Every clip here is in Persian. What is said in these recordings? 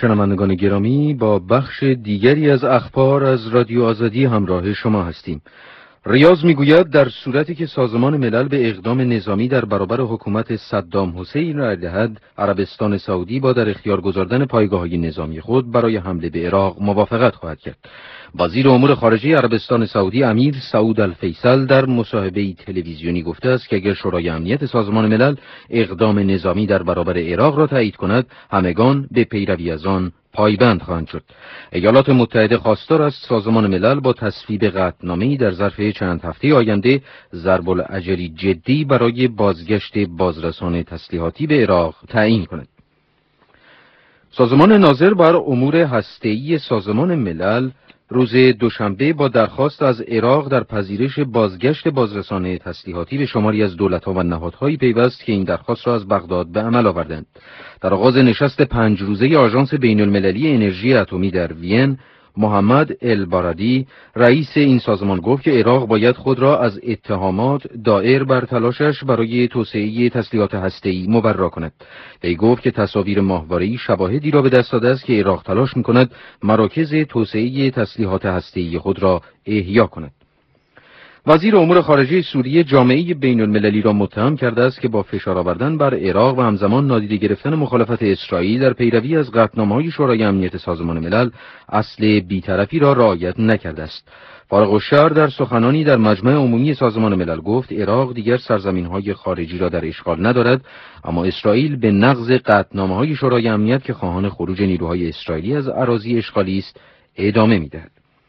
شنوندگان گرامی، با بخش دیگری از اخبار از رادیو آزادی همراه شما هستیم. ریاض میگوید در صورتی که سازمان ملل به اقدام نظامی در برابر حکومت صدام حسین رأی دهد، عربستان سعودی با در اختیار گذاردن پایگاه‌های نظامی خود برای حمله به عراق موافقت خواهد کرد. وزیر امور خارجه عربستان سعودی امیر سعود الفیصل در مصاحبه‌ای تلویزیونی گفته است که اگر شورای امنیت سازمان ملل اقدام نظامی در برابر عراق را تایید کند، همگان به پیروی از آن پایبند خواهند شد. ایالات متحده خواستار است سازمان ملل با تصویب قطعنامه‌ای در ظرف چند هفته آینده ضرب العجلی جدی برای بازگشت بازرسان تسلیحاتی به عراق تعیین کند. سازمان ناظر بر امور هسته‌ای سازمان ملل روز دوشنبه با درخواست از عراق در پذیرش بازگشت بازرسان تسلیحاتی به شماری از دولت‌ها و نهادهایی پیوست که این درخواست را از بغداد به عمل آوردند. در آغاز نشست 5 روزه آژانس بین‌المللی انرژی اتمی در وین، محمد البارادی رئیس این سازمان گفت که عراق باید خود را از اتهامات دایر بر تلاشش برای توسعه تسلیحات هسته‌ای مبرا کند. وی گفت که تصاویر ماهواره‌ای شواهدی را به دست داده است که عراق تلاش می‌کند مراکز توسعه تسلیحات هسته‌ای خود را احیا کند. وزیر امور خارجه سوریه جامعه بین‌المللی را متهم کرده است که با فشار آوردن بر عراق و همزمان نادیده گرفتن مخالفت اسرائیل در پیروی از قطعنامه‌های شورای امنیت سازمان ملل اصل بی‌طرفی را رعایت نکرده است. فارغ الشر در سخنانی در مجمع عمومی سازمان ملل گفت عراق دیگر سرزمین‌های خارجی را در اشغال ندارد، اما اسرائیل به نقض قطعنامه‌های شورای امنیت که خواهان خروج نیروهای اسرائیلی از اراضی اشغالی است ادامه می‌دهد.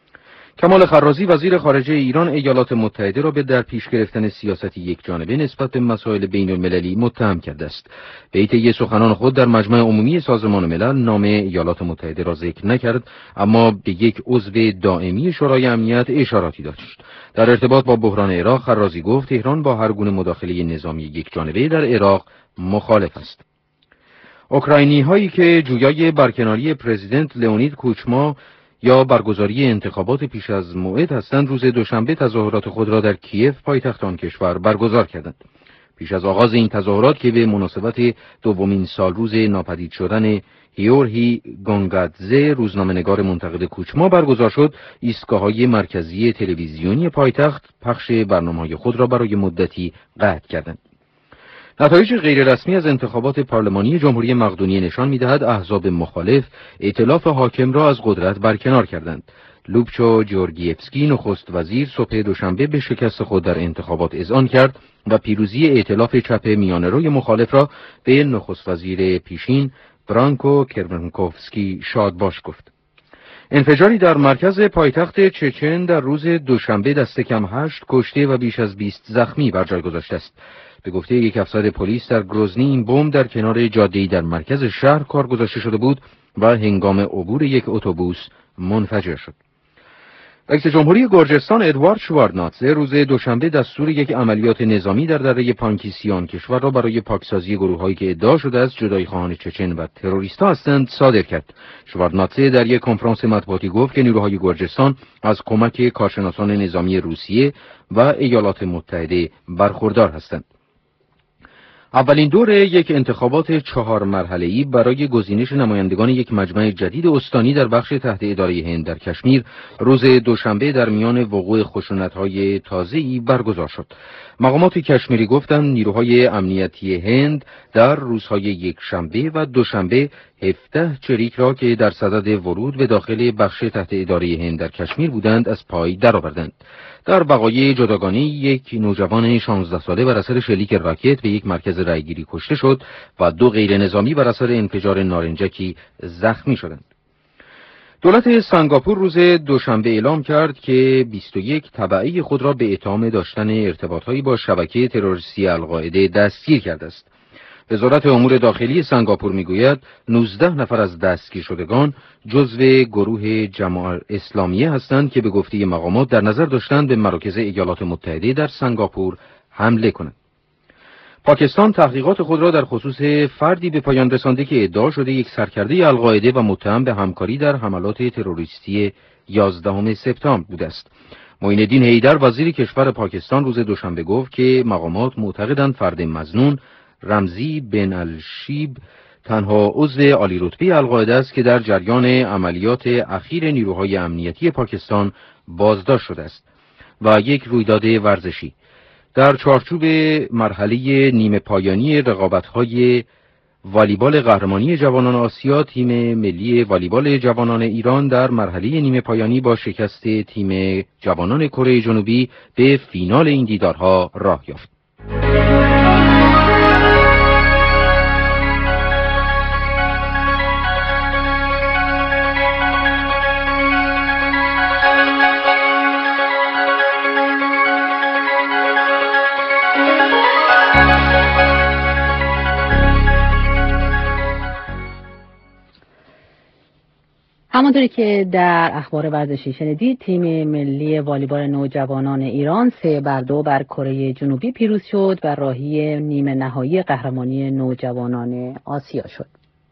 کمال خرازی وزیر خارجه ایران ایالات متحده را به در پیش گرفتن سیاستی یکجانبه نسبت به مسائل بین‌المللی متهم کرده است. به طی سخنان خود در مجمع عمومی سازمان ملل نام ایالات متحده را ذکر نکرد، اما به یک عضو دائمی شورای امنیت اشاراتی داشت. در ارتباط با بحران عراق خرازی گفت تهران با هر گونه مداخله نظامی یکجانبه در عراق مخالف است. اوکراینی هایی که جویای برکناری پرزیدنت لئونید کوچما یا برگزاری انتخابات پیش از موعد هستند، روز دوشنبه تظاهرات خود را در کیف پایتخت آن کشور برگزار کردند. پیش از آغاز این تظاهرات که به مناسبت دومین سالروز ناپدید شدن هیورهی گونگادزه روزنامه‌نگار منتقد کوچما برگزار شد، ایستگاه‌های مرکزی تلویزیونی پایتخت پخش برنامه‌های خود را برای مدتی قطع کردند. نتایج غیررسمی از انتخابات پارلمانی جمهوری مقدونیه نشان می‌دهد احزاب مخالف ائتلاف حاکم را از قدرت برکنار کردند. لوبچو جورگیفسکی نخست وزیر صبح دوشنبه به شکست خود در انتخابات اذعان کرد و پیروزی ائتلاف چپ میانه‌روی مخالف را به نخست وزیر پیشین برانکو کرمنکوفسکی شادباش گفت. انفجاری در مرکز پایتخت چچن در روز دوشنبه دست کم 8 کشته و بیش از 20 زخمی بر جای گذاشته است. به گفته یک افسر پلیس در گروزنی این بمب در کنار جاده‌ای در مرکز شهر کار گذاشته شده بود و هنگام عبور یک اتوبوس منفجر شد. رئیس جمهوری گرجستان ادوارد شواردنادزه روز دوشنبه دستور یک عملیات نظامی در دره پانکیسیان کشور را برای پاکسازی گروه‌هایی که ادعا شده است جدایی خواهان چچن و تروریست‌ها هستند صادر کرد. شواردنادزه در یک کنفرانس مطبوعاتی گفت که نیروهای گرجستان از کمک کارشناسان نظامی روسیه و ایالات متحده برخوردار هستند. اولین دور یک انتخابات 4 مرحله‌ای برای گزینش نمایندگان یک مجمع جدید استانی در بخش تحت اداره هند در کشمیر روز دوشنبه در میان وقوع خشونت‌های تازه‌ای برگزار شد. مقامات کشمیری گفتند نیروهای امنیتی هند در روزهای یکشنبه و دوشنبه 17 چریک را که در صدد ورود به داخل بخش تحت اداره هند در کشمیر بودند از پای درآوردند. در وقایع جداگانه یک نوجوان 16 ساله بر اثر شلیک راکت به یک مرکز رایگیری کشته شد و 2 غیر نظامی بر اثر انفجار نارنجکی زخمی شدند. دولت سنگاپور روز دوشنبه اعلام کرد که 21 تبعه خود را به اتهام داشتن ارتباطهایی با شبکه تروریستی القاعده دستگیر کرده است. وزارت امور داخلی سنگاپور میگوید 19 نفر از دستگیر شدگان جزو گروه جماعت اسلامیه هستند که به گفته مقامات در نظر داشتند به مراکز ایالات متحده در سنگاپور حمله کنند. پاکستان تحقیقات خود را در خصوص فردی به پایان رسانده که ادعا شده یک سرکرده القاعده و متهم به همکاری در حملات تروریستی 11 سپتامبر بوده است. معین الدین حیدر وزیر کشور پاکستان روز دوشنبه گفت که مقامات معتقدند فرد مظنون رمزی بن الشیب تنها عضو عالی رتبه القاعده است که در جریان عملیات اخیر نیروهای امنیتی پاکستان بازداشت شده است. و یک رویداد ورزشی در چارچوب مرحله نیمه پایانی رقابت‌های والیبال قهرمانی جوانان آسیا، تیم ملی والیبال جوانان ایران در مرحله نیمه پایانی با شکست تیم جوانان کره جنوبی به فینال این دیدارها راه یافت. همانطوری که در اخبار ورزشی شنیدید، تیم ملی والیبال نوجوانان ایران 3-2 بر کره جنوبی پیروز شد و راهی نیمه نهایی قهرمانی نوجوانان آسیا شد.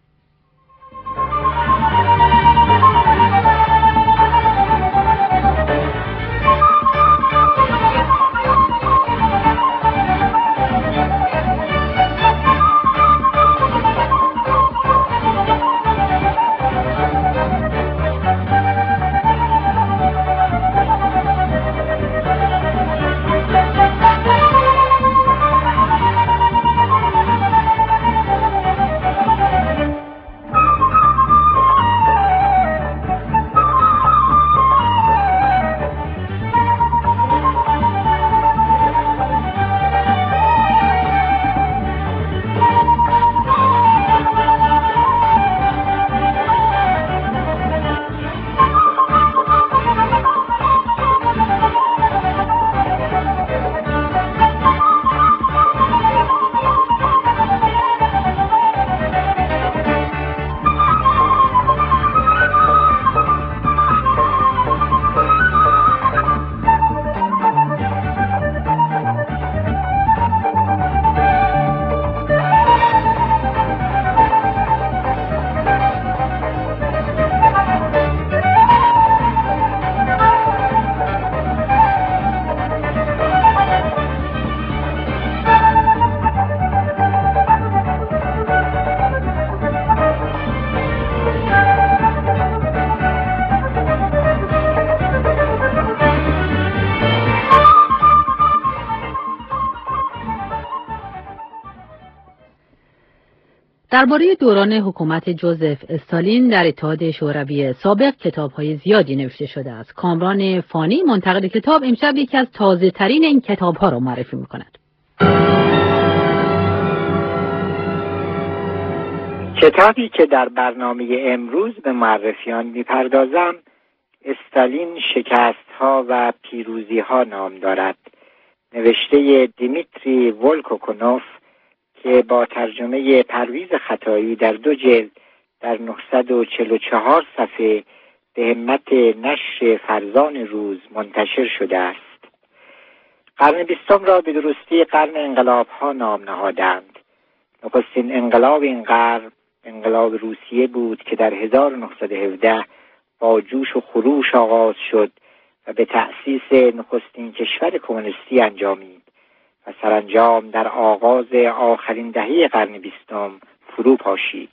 درباره دوران حکومت جوزف استالین در اتحاد شوروی سابق کتاب‌های زیادی نوشته شده است. کامران فانی منتقد کتاب امشب یکی از تازه‌ترین این کتاب‌ها را معرفی می‌کند. کتابی که در برنامه امروز به معرفیان می‌پردازم استالین شکست‌ها و پیروزی‌ها نام دارد. نوشته دیمیتری ولکوکونوف که با ترجمه پرویز خطایی در 2 جلد در 944 صفحه به همت نشر فرزان روز منتشر شده است. قرن 20 را به درستی قرن انقلاب‌ها نام نهادند. نخستین انقلاب این قرن انقلاب روسیه بود که در 1917 با جوش و خروش آغاز شد و به تأسیس نخستین کشور کمونیستی انجامید و سرانجام در آغاز آخرین دهه قرن 20 فرو پاشید.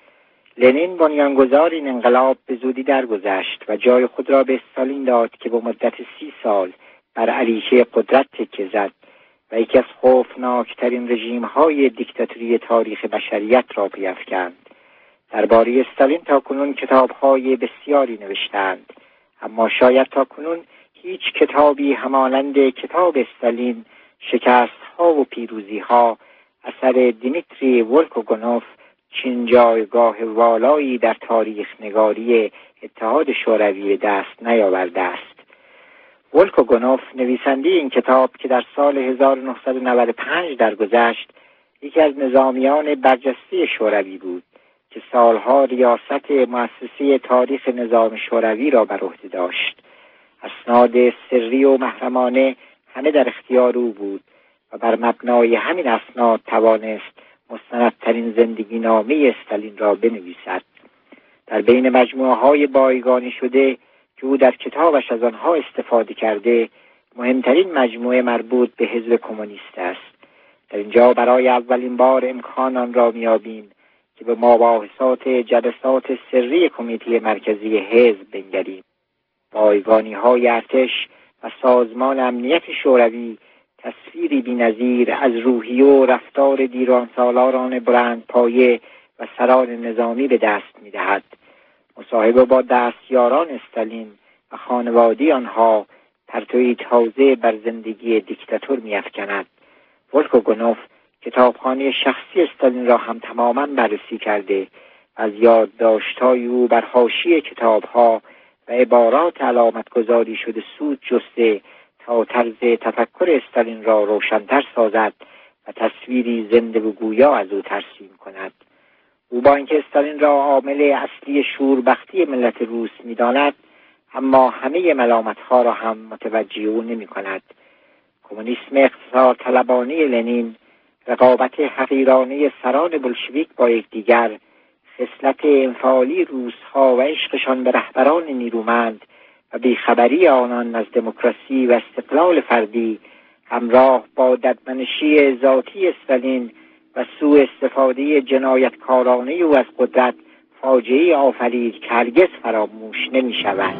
لنین بنیانگذار این انقلاب به زودی درگذشت و جای خود را به استالین داد که با مدت 30 سال بر عریشه قدرت تکیه زد و یکی از خوفناکترین رژیم‌های دیکتاتوری تاریخ بشریت را پیافکند. درباره استالین تاکنون کتاب‌های بسیاری نوشتند، اما شاید تاکنون هیچ کتابی همانند کتاب استالین شکست‌ها و پیروزی‌ها اثر دیمیتری ولکوگونوف چین جایگاه والایی در تاریخ نگاری اتحاد شوروی دست نیاورده است. ولکوگونوف نویسنده این کتاب که در سال 1995 درگذشت یکی از نظامیان برجسته شوروی بود که سالها ریاست مؤسسه تاریخ نظام شوروی را بر عهده داشت. اسناد سری و محرمانه همه در اختیار او بود و بر مبنای همین اسناد توانست مستندترین زندگی نامه استالین را بنویسد. در بین مجموعه های بایگانی شده که او در کتابش از آنها استفاده کرده، مهمترین مجموعه مربوط به حزب کمونیست است. در اینجا برای اولین بار امکان آن را میابیم که به مباحثات جلسات سری کمیته مرکزی حزب بنگریم. بایگانی‌های ارتش و سازمان امنیت شوروی تصویری بی‌نظیر از روحیه و رفتار دیرانسالاران بلندپایه و سران نظامی به دست می‌دهد. مصاحبه با دستیاران استالین و خانواده آنها پرتویی تازه بر زندگی دیکتاتور می‌افکند. ولکوگونوف کتابخانه شخصی استالین را هم تماماً بررسی کرده، از یادداشت‌های او بر حاشیه کتاب‌ها و عبارات علامت‌گذاری شده سود جسته تا طرز تفکر استالین را روشن‌تر سازد و تصویری زنده و گویا از او ترسیم کند. او با اینکه استالین را عامل اصلی شوربختی ملت روس می‌داند، اما همه ملامت‌ها را هم متوجه او نمی‌کند. کمونیسم اقتصاد طلبانه لنین، رقابت حقیرانه سران بلشویک با یکدیگر، خصلت انفعالی روس‌ها و عشقشان به رهبران نیرومند و بیخبری آنان از دموکراسی و استقلال فردی، همراه با ددمنشی ذاتی استالین و سوء استفاده جنایتکارانه او از قدرت، فاجعه‌ای آفرید که هرگز فراموش نمی‌شود.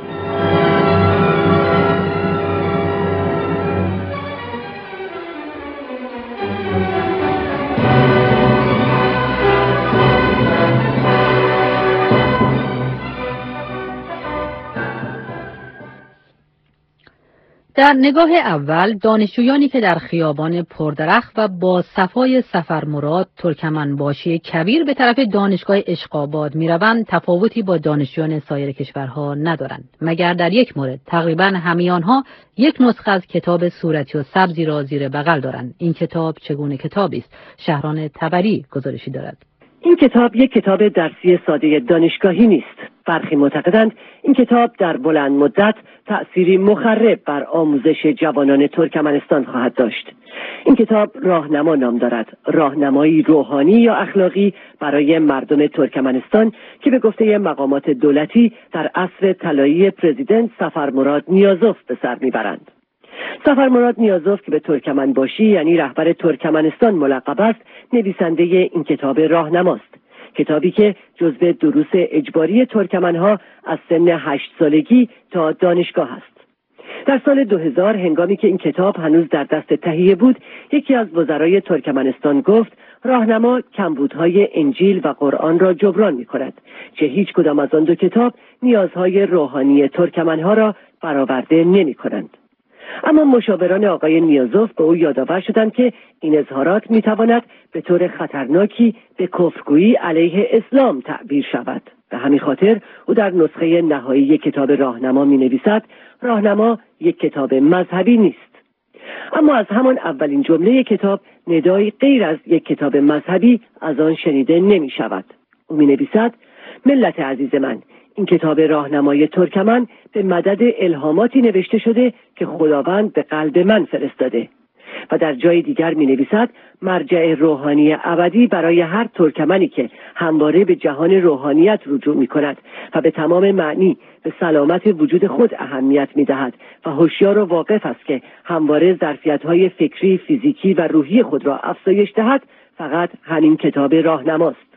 در نگاه اول دانشجویانی که در خیابان پردرخت و با صفای سفرمراد ترکمنباشی کبیر به طرف دانشگاه اشقاباد میروند تفاوتی با دانشجویان سایر کشورها ندارند، مگر در یک مورد تقریبا همه آنها یک نسخه از کتاب صورتی و سبزی را زیر بغل دارند. این کتاب چگونه کتابی است؟ شهران تبری گزارشی دارد. این کتاب یک کتاب درسی ساده دانشگاهی نیست. برخی معتقدند این کتاب در بلند مدت تأثیری مخرب بر آموزش جوانان ترکمنستان خواهد داشت. این کتاب راهنما نام دارد، راهنمایی روحانی یا اخلاقی برای مردم ترکمنستان که به گفته مقامات دولتی در عصر طلایی پرزیدنت سفرمراد نیازوف به سر میبرند. سفرمراد نیازوف که به ترکمنباشی یعنی رهبر ترکمنستان ملقب است، نویسنده این کتاب راهنماست. کتابی که جزو دروس اجباری ترکمنها از سن 8 سالگی تا دانشگاه است. در سال 2000 هنگامی که این کتاب هنوز در دست تهیه بود، یکی از وزرای ترکمنستان گفت راهنما کمبودهای انجیل و قرآن را جبران می کند، چه هیچ کدام از آن دو کتاب نیازهای روحانی ترکمنها را برآورده نمی کنند. اما مشاوران آقای نیازوف به او یادآور شدند که این اظهارات میتواند به طور خطرناکی به کفرگویی علیه اسلام تعبیر شود. به همین خاطر او در نسخه نهایی کتاب راهنما مینویسد راهنما یک کتاب مذهبی نیست. اما از همان اولین جمله کتاب ندایی غیر از یک کتاب مذهبی از آن شنیده نمی شود. او مینویسد ملت عزیز من، این کتاب راهنمای ترکمن به مدد الهاماتی نوشته شده که خداوند به قلب من فرستاده. و در جای دیگر می نویسد مرجع روحانی ابدی برای هر ترکمنی که همواره به جهان روحانیت رجوع می کند و به تمام معنی به سلامت وجود خود اهمیت می دهد و هوشیار و واقف است که همواره ظرفیت‌های فکری، فیزیکی و روحی خود را افزایش دهد، فقط همین کتاب راهنماست.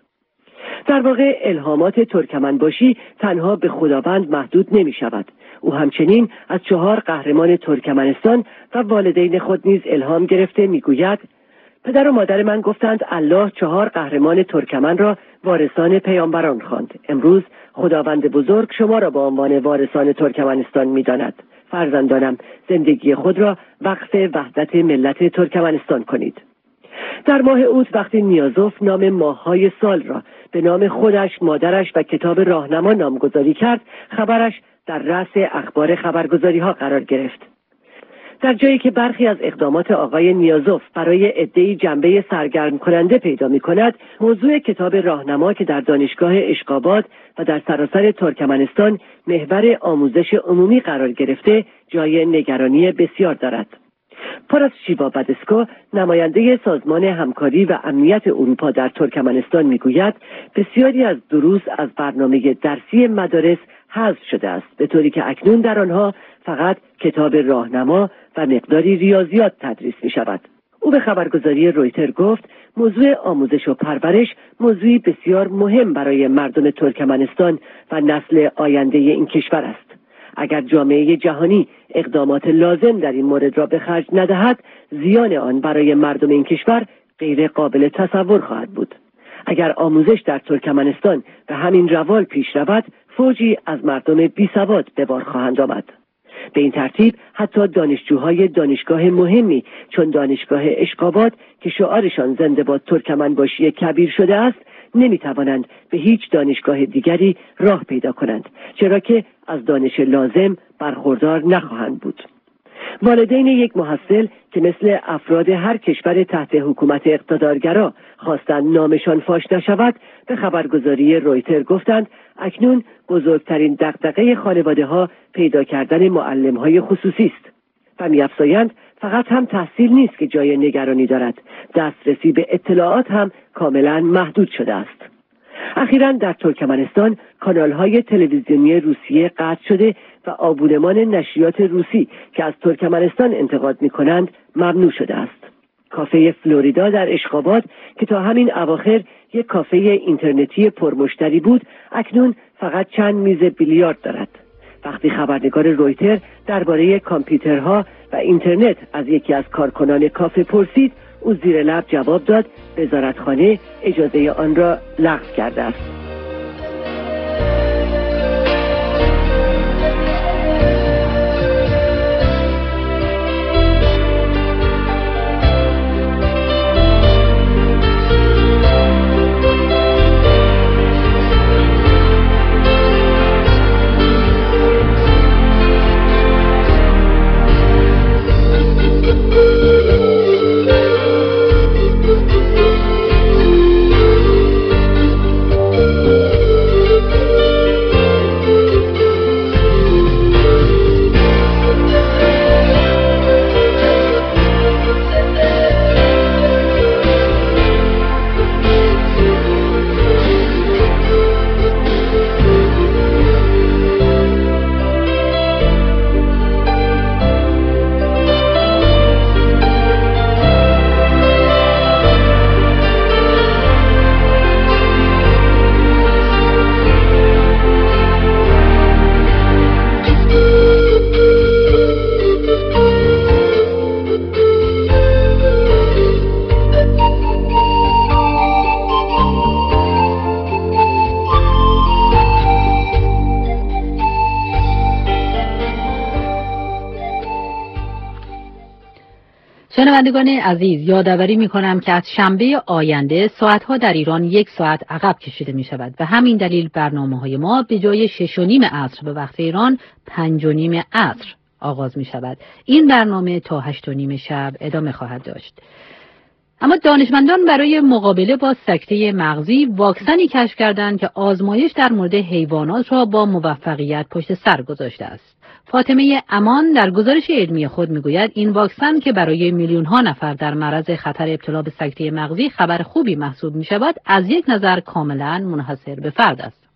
در واقع الهامات ترکمنباشی تنها به خداوند محدود نمی شود. او همچنین از 4 قهرمان ترکمنستان و والدین خود نیز الهام گرفته می گوید پدر و مادر من گفتند الله 4 قهرمان ترکمن را وارثان پیامبران خواند. امروز خداوند بزرگ شما را به عنوان وارثان ترکمنستان می داند. فرزندانم، زندگی خود را وقف وحدت ملت ترکمنستان کنید. در ماه اوت وقتی نیازوف نام ماه‌های سال را به نام خودش، مادرش و کتاب راهنما نامگذاری کرد، خبرش در رأس اخبار خبرگزاری‌ها قرار گرفت. در جایی که برخی از اقدامات آقای نیازوف برای عده‌ای جنبه سرگرم کننده پیدا می‌کند، موضوع کتاب راهنما که در دانشگاه اشقاباد و در سراسر ترکمنستان محور آموزش عمومی قرار گرفته، جای نگرانی بسیار دارد. پاراس شیوا بدسکو، نماینده سازمان همکاری و امنیت اروپا در ترکمنستان میگوید بسیاری از دروس از برنامه درسی مدارس حذف شده است، به طوری که اکنون در آنها فقط کتاب راهنما و مقداری ریاضیات تدریس می شود. او به خبرگزاری رویتر گفت موضوع آموزش و پرورش موضوعی بسیار مهم برای مردم ترکمنستان و نسل آینده این کشور است. اگر جامعه جهانی اقدامات لازم در این مورد را به خرج ندهد، زیان آن برای مردم این کشور غیر قابل تصور خواهد بود. اگر آموزش در ترکمنستان به همین روال پیش رود، فوجی از مردم بیسواد به بار خواهند آمد. به این ترتیب حتی دانشجوهای دانشگاه مهمی چون دانشگاه اشقاباد که شعارشان زنده باد ترکمنباشی کبیر شده است، نمیتوانند به هیچ دانشگاه دیگری راه پیدا کنند، چرا که از دانش لازم برخوردار نخواهند بود. والدین یک محصل که مثل افراد هر کشور تحت حکومت اقتدارگرا خواستند نامشان فاش نشود، به خبرگزاری رویتر گفتند اکنون بزرگترین دغدغه خانواده‌ها پیدا کردن معلم‌های خصوصی است و می‌افزایند فقط هم تحصیل نیست که جای نگرانی دارد، دسترسی به اطلاعات هم کاملا محدود شده است. اخیراً در ترکمنستان کانال‌های تلویزیونی روسیه قطع شده و آبونمان نشریات روسی که از ترکمنستان انتقاد می‌کنند ممنوع شده است. کافه فلوریدا در اشقاباد که تا همین اواخر یک کافه اینترنتی پرمشتری بود، اکنون فقط چند میز بیلیارد دارد. وقتی خبرنگار رویتر درباره کامپیوترها و اینترنت از یکی از کارکنان کافه پرسید، او زیر لب جواب داد وزارتخانه اجازه آن را لغو کرده است. شنوندگان عزیز، یادآوری می‌کنم که از شنبه آینده ساعت‌ها در ایران 1 ساعت عقب کشیده می‌شود و همین دلیل برنامه‌های ما به جای 6:30 عصر به وقت ایران 5:30 عصر آغاز می‌شود. این برنامه تا 8:30 شب ادامه خواهد داشت. اما دانشمندان برای مقابله با سکته مغزی واکسنی کشف کردند که آزمایش در مورد حیوانات را با موفقیت پشت سر گذاشته است. فاطمه امان در گزارش علمی خود میگوید این واکسن که برای میلیون‌ها نفر در معرض خطر ابتلا به سکته مغزی خبر خوبی محسوب می‌شود، از یک نظر کاملا منحصر به فرد است.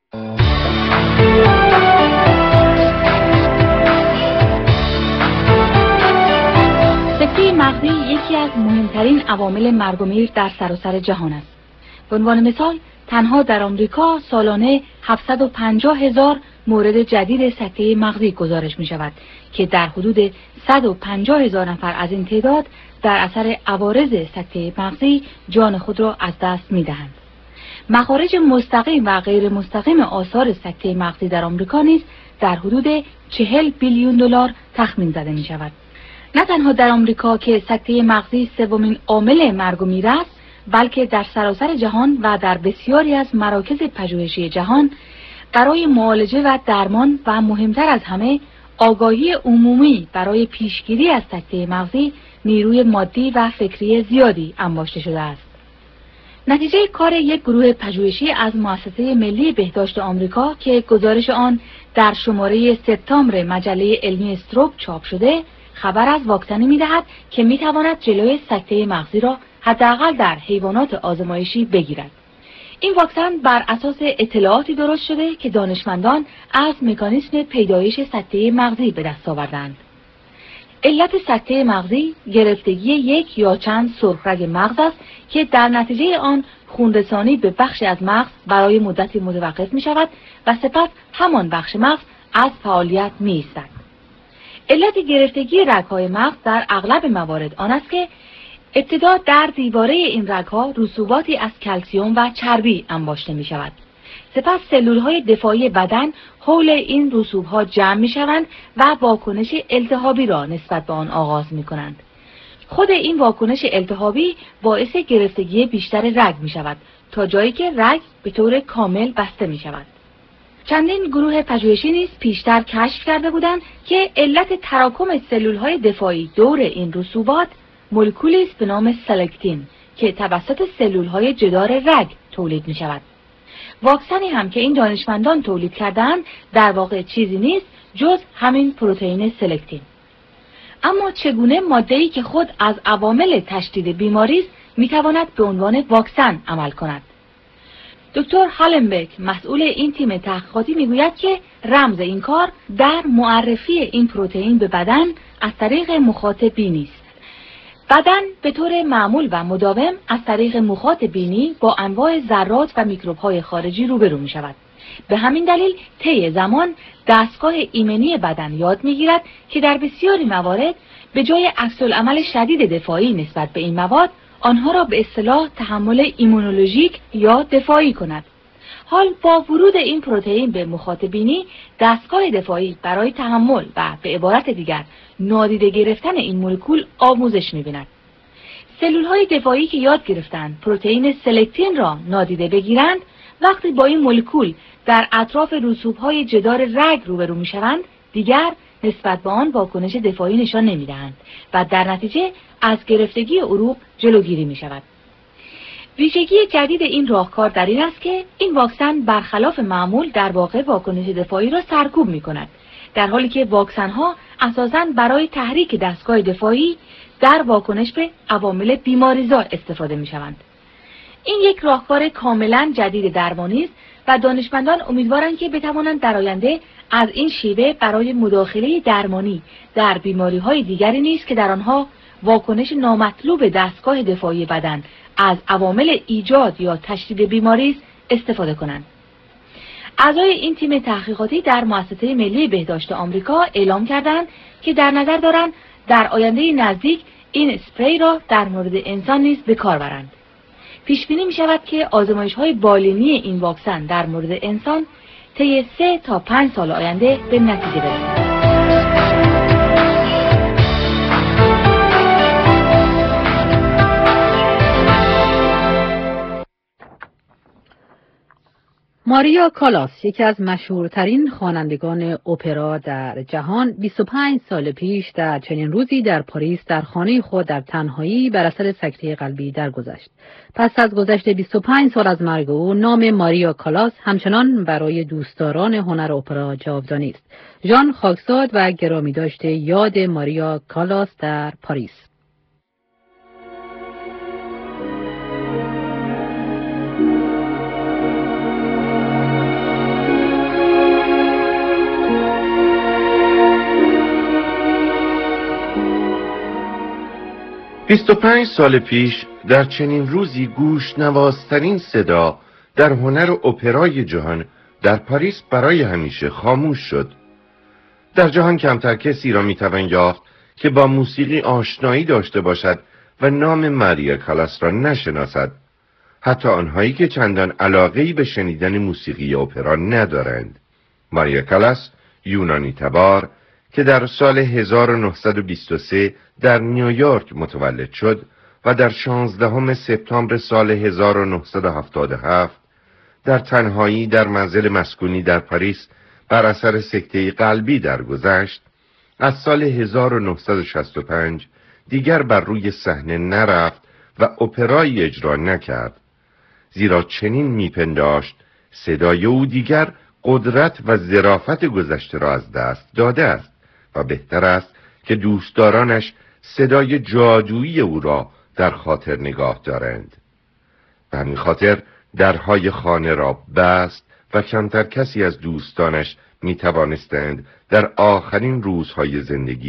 سکته مغزی یکی از مهمترین عوامل مرگ‌ومیر در سراسر جهان است. به عنوان مثال تنها در آمریکا سالانه 750,000 مورد جدید سکته مغزی گزارش می شود که در حدود 150,000 نفر از این تعداد در اثر عوارض سکته مغزی جان خود را از دست می دهند. مخارج مستقیم و غیر مستقیم آثار سکته مغزی در آمریکا نیز در حدود 40 بیلیون دلار تخمین زده می شود. نه تنها در آمریکا که سکته مغزی سومین عامل مرگ و میر است، بلکه در سراسر جهان و در بسیاری از مراکز پژوهشی جهان برای معالجه و درمان و مهمتر از همه آگاهی عمومی برای پیشگیری از سکته مغزی نیروی مادی و فکری زیادی انباشته شده است. نتیجه کار یک گروه پژوهشی از مؤسسه ملی بهداشت آمریکا که گزارش آن در شماره سپتامبر مجله علمی استروک چاپ شده، خبر از واکسنی می‌دهد که می‌تواند جلوی سکته مغزی را حداقل در حیوانات آزمایشی بگیرد. این واکسن بر اساس اطلاعاتی درست شده که دانشمندان از مکانیسم پیدایش سکته مغزی به دست آوردند. علت سکته مغزی گرفتگی یک یا چند سرخرگ مغز است که در نتیجه آن خونرسانی به بخشی از مغز برای مدتی متوقف می شود و سپس همان بخش مغز از فعالیت می ایستد. علت گرفتگی رگ‌های مغز در اغلب موارد آن است که ابتدا در دیواره این رگ‌ها رسوباتی از کلسیم و چربی انباشته می شود. سپس سلول‌های دفاعی بدن حول این رسوب‌ها جمع می‌شوند و واکنش التهابی را نسبت به آن آغاز می‌کنند. خود این واکنش التهابی باعث گرفتگی بیشتر رگ می‌شود تا جایی که رگ به طور کامل بسته می‌شود. چندین گروه پژوهشی نیز پیشتر کشف کرده بودند که علت تراکم سلول‌های دفاعی دور این رسوبات مولکولی است به نام سلکتین که توسط سلول‌های جدار رگ تولید می‌شود. واکسنی هم که این دانشمندان تولید کردند در واقع چیزی نیست جز همین پروتئین سلکتین. اما چگونه ماده‌ای که خود از عوامل تشدید بیماری است میتواند به عنوان واکسن عمل کند؟ دکتر هالنبک مسئول این تیم تحقیقاتی میگوید که رمز این کار در معرفی این پروتئین به بدن از طریق مخاط بینی است. بدن به طور معمول و مداوم از طریق مخاط بینی با انواع ذرات و میکروب‌های خارجی روبرو می‌شود. به همین دلیل طی زمان دستگاه ایمنی بدن یاد می‌گیرد که در بسیاری موارد به جای عکس‌العمل شدید دفاعی نسبت به این مواد آنها را به اصطلاح تحمل ایمونولوژیک یا دفاعی کند. حال با ورود این پروتئین به مخاط بینی دستگاه دفاعی برای تحمل و به عبارت دیگر نادیده گرفتن این مولکول آموزش می‌بیند. سلول‌های دفاعی که یاد گرفتند پروتئین سلکتین را نادیده بگیرند وقتی با این مولکول در اطراف رسوب‌های جدار رگ روبرو می‌شوند دیگر نسبت به آن واکنش دفاعی نشان نمی‌دهند و در نتیجه از گرفتگی عروق جلوگیری می‌شود. ویژگی جدید این راهکار در این است که این واکسن برخلاف معمول در واقع واکنش دفاعی را سرکوب می‌کند، در حالی که واکسن‌ها اساساً برای تحریک دستگاه دفاعی در واکنش به عوامل بیماریزا استفاده می‌شوند. این یک راهکار کاملاً جدید درمانی است و دانشمندان امیدوارند که بتوانند در آینده از این شیوه برای مداخله درمانی در بیماری‌های دیگری نیز که در آنها واکنش نامطلوب دستگاه دفاعی بدن از عوامل ایجاد یا تشدید بیماری است استفاده کنند. اعضای این تیم تحقیقاتی در مؤسسه ملی بهداشت آمریکا اعلام کردند که در نظر دارند در آینده نزدیک این اسپری را در مورد انسان نیز به کار برند. پیش بینی می شود که آزمایش‌های بالینی این واکسن در مورد انسان طی 3 تا 5 سال آینده به نتیجه برسد. ماریا کالاس یکی از مشهورترین خوانندگان اپرا در جهان 25 سال پیش در چنین روزی در پاریس در خانه خود در تنهایی بر اثر سکته قلبی درگذشت. پس از گذشت 25 سال از مرگ او نام ماریا کالاس همچنان برای دوستداران هنر اپرا جاودانی است. ژان خاکزاد و گرامی داشته یاد ماریا کالاس در پاریس. بیست و 25 سال پیش در چنین روزی گوش‌نوازترین صدا در هنر اپرای جهان در پاریس برای همیشه خاموش شد. در جهان کمتر کسی را میتوان یافت که با موسیقی آشنایی داشته باشد و نام ماریا کالاس را نشناسد، حتی آنهایی که چندان علاقه‌ای به شنیدن موسیقی اپرا ندارند. ماریا کالاس یونانی تبار که در سال 1923 در نیویورک متولد شد و در 16 سپتامبر سال 1977 در تنهایی در منزل مسکونی در پاریس بر اثر سکته قلبی درگذشت، از سال 1965 دیگر بر روی صحنه نرفت و اپرایی اجرا نکرد، زیرا چنین میپنداشت صدای او دیگر قدرت و ظرافت گذشته را از دست داده است و بهتر است که دوستدارانش صدای جادویی او را در خاطر نگاه دارند. به همین خاطر درهای خانه را بست و کمتر کسی از دوستانش می توانستند در آخرین روزهای زندگی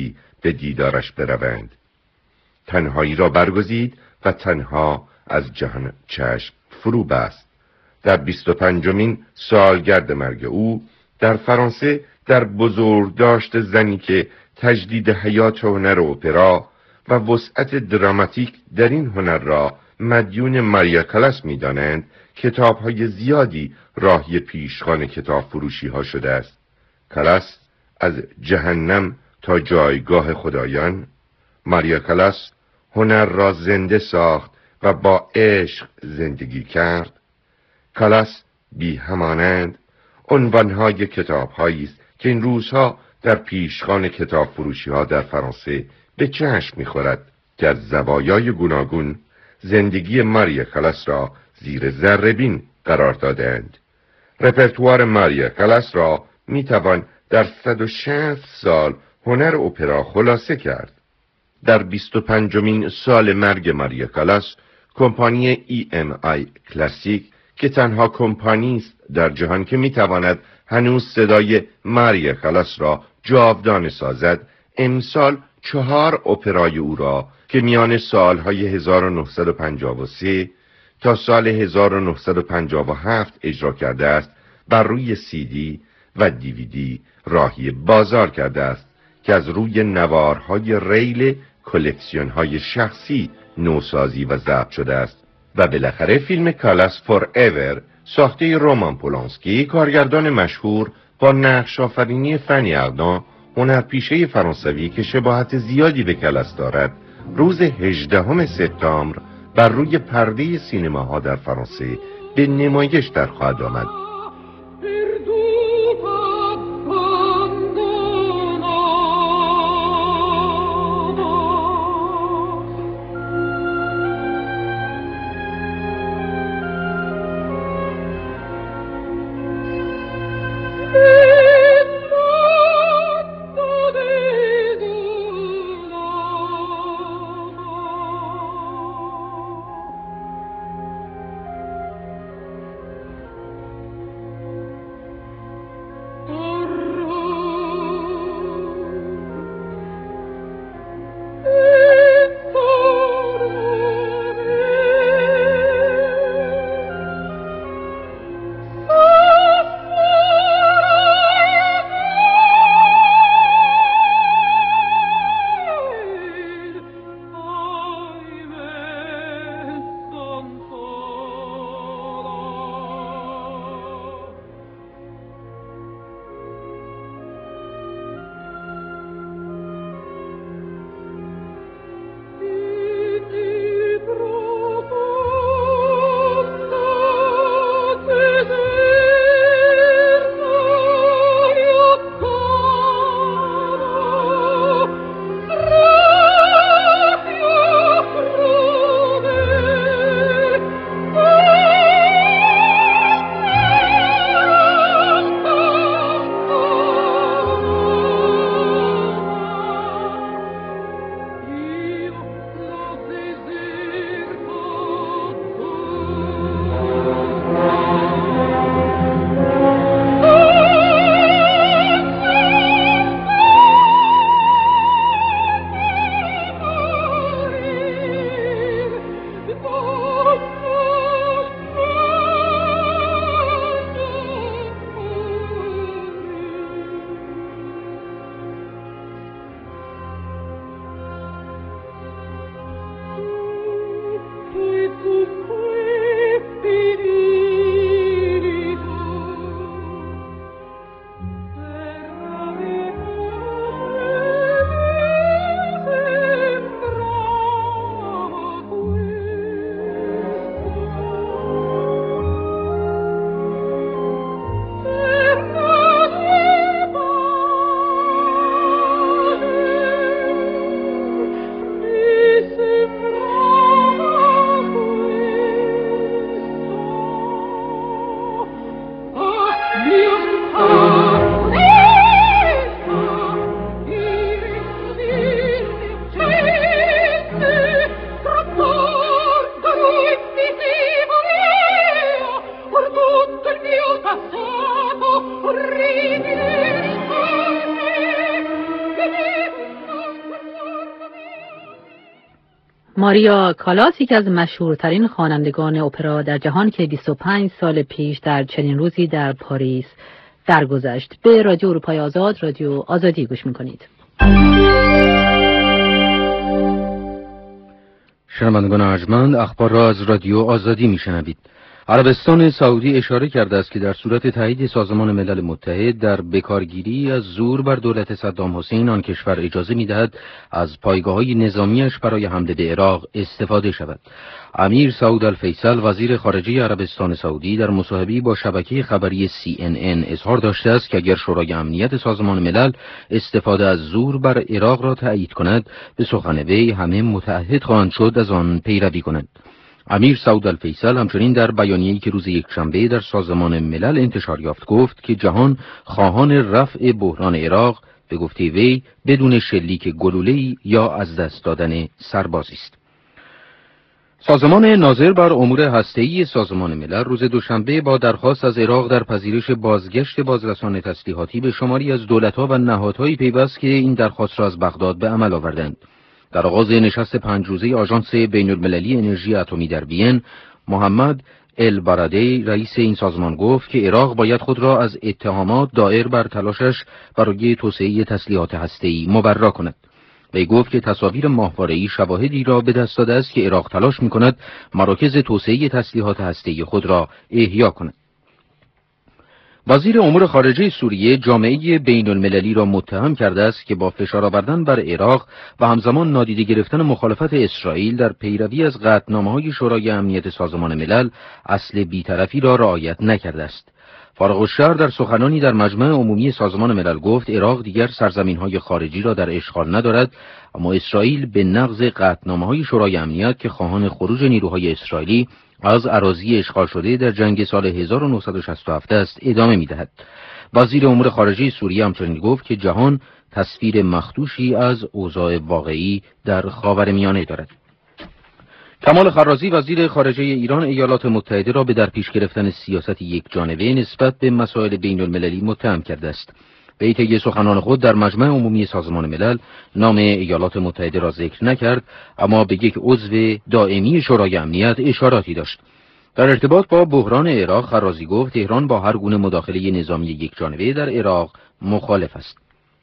به دیدارش بروند. تنهایی را برگزید و تنها از جهان چشم فرو بست. در 25مین سالگرد مرگ او در فرانسه، در بزرگداشت زنی که تجدید حیات هنر اپرا و وسعت دراماتیک در این هنر را مدیون ماریا کالاس می‌دانند، کتاب‌های زیادی راهی پیشخوان کتاب فروشی ها شده است. کالاس از جهنم تا جایگاه خدایان، ماریا کالاس هنر را زنده ساخت و با عشق زندگی کرد. کالاس بی همانند عنوان‌های کتاب‌هایی است که این روزها در پیشخوان کتاب فروشی ها در فرانسه به چشم می‌خورد که از زوایای گوناگون زندگی ماریا کالاس را زیر ذره‌بین قرار دادند. رپرتوار ماریا کالاس را می‌توان در 160 سال هنر اپرا خلاصه کرد. در 25مین سال مرگ ماریا کالاس، کمپانی EMI کلاسیک که تنها کمپانی است در جهان که می‌تواند هنوز صدای ماریا کالاس را جاودانه سازد، امسال 4 اپرای او را که میان سالهای 1953 تا سال 1957 اجرا کرده است، بر روی CD و DVD راهی بازار کرده است که از روی نوارهای ریل کلکسیون‌های شخصی نوسازی و ضبط شده است. و بالاخره فیلم کالاس فور ایور ساخته رومان پولانسکی، کارگردان مشهور با نقش آفرینی فنی اردان، هنرپیشه فرانسوی که شباهت زیادی به کالاس دارد، روز 18 سپتامبر بر روی پرده سینماها در فرانسه به نمایش در خواهد آمد. ماریا کالاس یکی از مشهورترین خوانندگان اپرا در جهان که 25 سال پیش در چنین روزی در پاریس درگذشت. به رادیو اروپای آزاد، رادیو آزادی گوش میکنید. شنوندگان ارجمند، اخبار را از رادیو آزادی میشنوید. عربستان سعودی اشاره کرده است که در صورت تایید سازمان ملل متحد در بکارگیری از زور بر دولت صدام حسین، آن کشور اجازه می‌دهد از پایگاه‌های نظامیش برای حمله به عراق استفاده شود. امیر سعود الفیصل وزیر خارجه عربستان سعودی در مصاحبه‌ای با شبکه خبری CNN اظهار داشته است که اگر شورای امنیت سازمان ملل استفاده از زور بر عراق را تایید کند، به سخن وی همه متعهد خواهند شد از آن پیروی کنند. امیر سعود الفیصل همچنین در بیانیه‌ای که روز یکشنبه در سازمان ملل انتشار یافت گفت که جهان خواهان رفع بحران عراق به گفته وی بدون شلیک گلوله‌ای یا از دست دادن سربازی است. سازمان ناظر بر امور هسته‌ای سازمان ملل روز دوشنبه با درخواست از عراق در پذیرش بازگشت بازرسان تسلیحاتی به شماری از دولت‌ها و نهادهای پیوست که این درخواست را از بغداد به عمل آوردند. در آغاز نشست 5 روزه آژانس بین‌المللی انرژی اتمی در وین، محمد البرادی رئیس این سازمان گفت که عراق باید خود را از اتهامات دائر بر تلاشش برای توسعه تسلیحات هسته‌ای مبرا کند. وی گفت که تصاویر ماهواره‌ای شواهدی را به دست داده است که عراق تلاش می‌کند مراکز توسعه تسلیحات هسته‌ای خود را احیا کند. وزیر امور خارجه سوریه جامعه بین المللی را متهم کرده است که با فشار آوردن بر عراق و همزمان نادیده گرفتن مخالفت اسرائیل در پیروی از قطعنامه‌های شورای امنیت سازمان ملل اصل بی‌طرفی را رعایت نکرده است. فارغ الشهر در سخنانی در مجمع عمومی سازمان ملل گفت عراق دیگر سرزمین‌های خارجی را در اشغال ندارد، اما اسرائیل به نقض قطعنامه‌های شورای امنیت که خواهان خروج نیروهای اسرائیلی از اراضی اشغال شده در جنگ سال 1967 است ادامه می‌دهد. وزیر امور خارجه سوریه همچنین گفت که جهان تصویر مخدوشی از اوضاع واقعی در خاورمیانه دارد. کمال خرازی وزیر خارجه ایران ایالات متحده را به در پیش گرفتن سیاست یک جانبه نسبت به مسائل بین المللی متهم کرده است. به طی سخنان خود در مجمع عمومی سازمان ملل نام ایالات متحده را ذکر نکرد، اما به یک عضو دائمی شورای امنیت اشاراتی داشت. در ارتباط با بحران عراق خرازی گفت تهران با هر گونه مداخله نظامی یک جانبه در عراق مخالف است.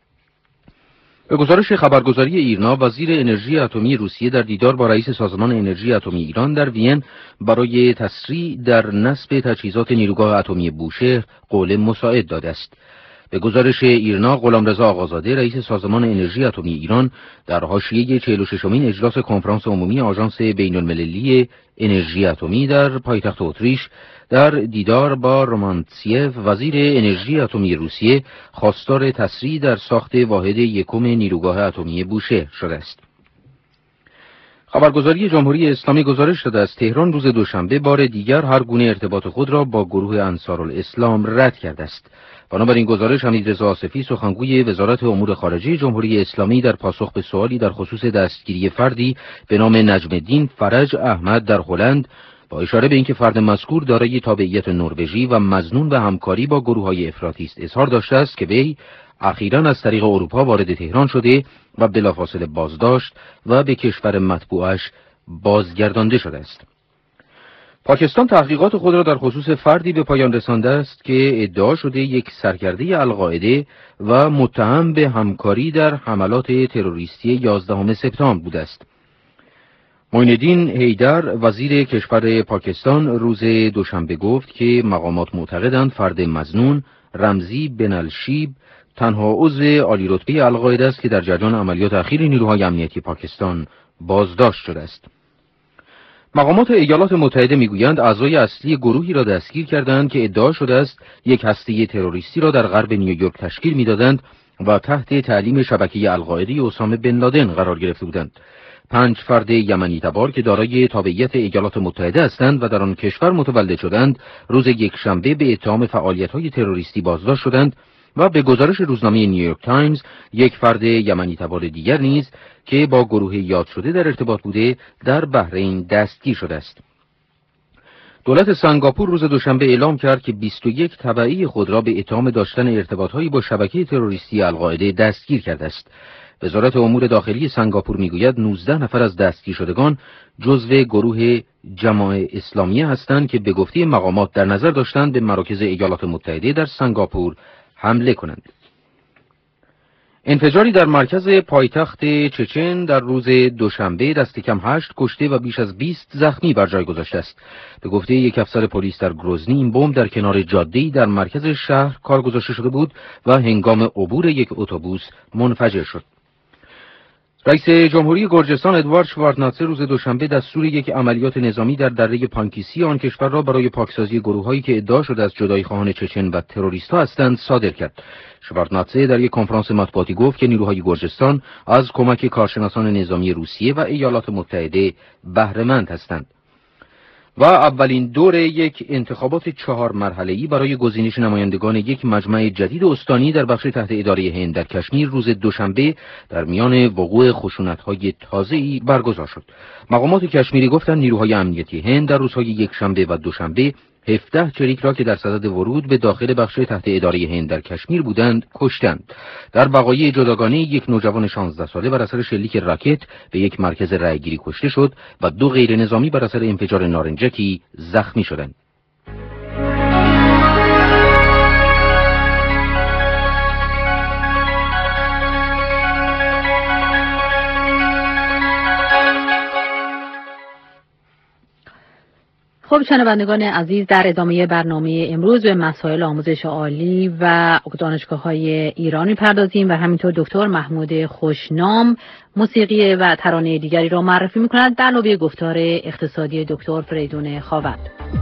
به گزارش خبرگزاری ایرنا، وزیر انرژی اتمی روسیه در دیدار با رئیس سازمان انرژی اتمی ایران در وین برای تسریع در نصب تجهیزات نیروگاه اتمی بوشهر قول مساعد داده است. به گزارش ایرنا، غلامرضا آقازاده رئیس سازمان انرژی اتمی ایران در حاشیه 46مین اجلاس کنفرانس عمومی آژانس بین‌المللی انرژی اتمی در پایتخت اتریش در دیدار با رومانتسیف وزیر انرژی اتمی روسیه خواستار تسریع در ساخت واحد یکم نیروگاه اتمی بوشهر شده است. خبرگزاری جمهوری اسلامی گزارش داده است تهران روز دوشنبه بار دیگر هر گونه ارتباط خود را با گروه انصارالاسلام رد کرده است. بنابراین گزارش حمیدرضا آصفی سخنگوی وزارت امور خارجه جمهوری اسلامی در پاسخ به سوالی در خصوص دستگیری فردی به نام نجم الدین فرج احمد در هلند با اشاره به اینکه فرد مذکور دارای تابعیت نروژی و مظنون به همکاری با گروه‌های افراطی است اظهار داشته است که وی اخیراً از طریق اروپا وارد تهران شده و بلافاصله بازداشت و به کشور مطبوعش بازگردانده شده است. پاکستان تحقیقات خود را در خصوص فردی به پایان رسانده است که ادعا شده یک سرکرده القاعده و متهم به همکاری در حملات تروریستی 11 سپتامبر بوده است. معین الدین حیدر وزیر کشور پاکستان روز دوشنبه گفت که مقامات معتقدند فرد مظنون رمزی بن الشیب تنها عضو عالی رتبه القاعده است که در جریان عملیات اخیر نیروهای امنیتی پاکستان بازداشت شده است. مقامات ایالات متحده میگویند اعضای اصلی گروهی را دستگیر کردند که ادعا شده است یک هسته تروریستی را در غرب نیویورک تشکیل میدادند و تحت تعلیم شبکه القاعده اسامه بن لادن قرار گرفته بودند. 5 فرد یمنی تبار که دارای تابعیت ایالات متحده هستند و در آن کشور متولد شدند روز یکشنبه به اتهام فعالیت‌های تروریستی بازداشت شدند و به گزارش روزنامه نیویورک تایمز یک فرد یمنی تبار دیگر نیز که با گروه یاد شده در ارتباط بوده در بحرین دستگیر شده است. دولت سنگاپور روز دوشنبه اعلام کرد که 21 تبعی خود را به اتهام داشتن ارتباط‌هایی با شبکه تروریستی القاعده دستگیر کرده است. وزارت امور داخلی سنگاپور میگوید 19 نفر از دستگیر شدگان جزو گروه جماعه اسلامیه هستند که به گفته مقامات در نظر داشتند به مراکز ایالات متحده در سنگاپور حمله کنند. انفجاری در مرکز پایتخت چچن در روز دوشنبه دست کم 8 کشته و بیش از 20 زخمی بر جای گذاشته است. به گفته یک افسر پلیس در گروزنی، این بمب در کنار جاده‌ای در مرکز شهر کار گذاشته شده بود و هنگام عبور یک اتوبوس منفجر شد. رئیس جمهوری گرجستان ادوارد شواردناتسه روز دوشنبه دستور یک عملیات نظامی در دره پانکیسی آن کشور را برای پاکسازی گروه‌هایی که ادعا شده از جدایی خواهان چچن و تروریست‌ها هستند صادر کرد. شواردناتسه در یک کنفرانس مطبوعاتی گفت که نیروهای گرجستان از کمک کارشناسان نظامی روسیه و ایالات متحده بهره مند هستند. و اولین دور یک انتخابات 4 مرحله‌ای برای گزینش نمایندگان یک مجمع جدید استانی در بخش تحت اداره هند در کشمیر روز دوشنبه در میان وقوع خشونت‌های تازه‌ای برگزار شد. مقامات کشمیری گفتند نیروهای امنیتی هند در روزهای یکشنبه و دوشنبه 17 چریک را که در صدد ورود به داخل بخش تحت اداره هند در کشمیر بودند کشتند. در وقایع جداگانه یک نوجوان 16 ساله بر اثر شلیک راکت به یک مرکز رایگیری کشته شد و 2 غیر نظامی بر اثر انفجار نارنجکی زخمی شدند. خب شنوندگان عزیز، در ادامه برنامه امروز به مسائل آموزش عالی و دانشگاه‌های ایران می‌پردازیم و همینطور دکتر محمود خوشنام موسیقی و ترانه دیگری را معرفی می‌کنند در لابی گفتار اقتصادی دکتر فریدون خاوند.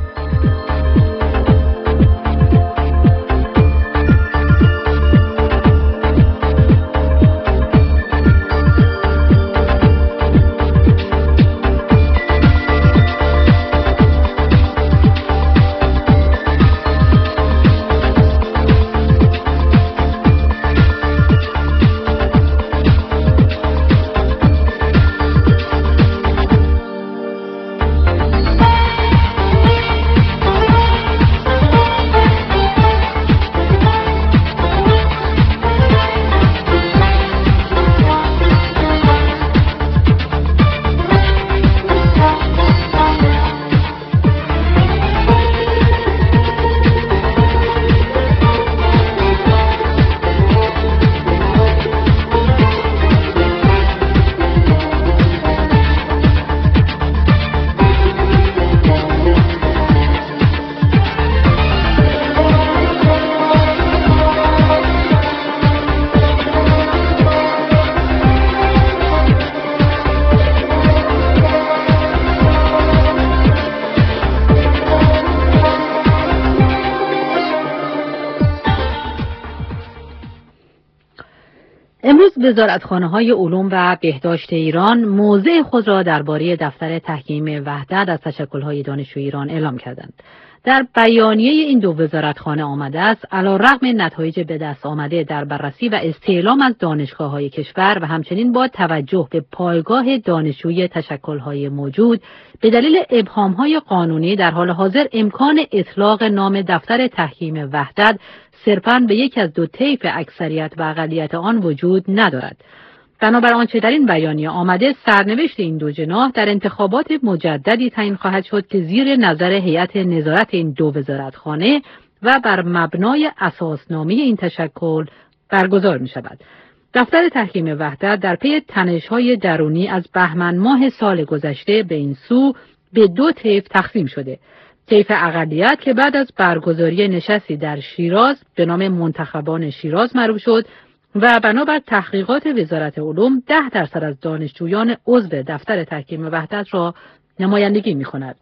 امروز وزارتخانه‌های علوم و بهداشت ایران موضع خود را درباره دفتر تحکیم وحدت از تشکل‌های دانشجوی ایران اعلام کردند. در بیانیه این دو وزارتخانه آمده است علیرغم نتایج به دست آمده در بررسی و استعلام از دانشگاه‌های کشور و همچنین با توجه به پایگاه دانشجویی تشکل‌های موجود به دلیل ابهام‌های قانونی در حال حاضر امکان اطلاق نام دفتر تحکیم وحدت صرفاً به یک از 2 طیف اکثریت و اقلیت آن وجود ندارد. بنابر آنچه در این بیانیه آمده، سرنوشت این دو جناح در انتخابات مجددی تعیین خواهد شد که زیر نظر هیئت نظارت این دو وزارتخانه و بر مبنای اساسنامه این تشکل برگزار می شود. دفتر تحکیم وحدت در پی تنش‌های درونی از بهمن ماه سال گذشته به این سو به 2 طیف تقسیم شده. طیف اقلیت که بعد از برگزاری نشستی در شیراز به نام منتخبان شیراز معروف شد و بنابر تحقیقات وزارت علوم 10% از دانشجویان عضو دفتر تحکیم وحدت را نمایندگی می‌کند.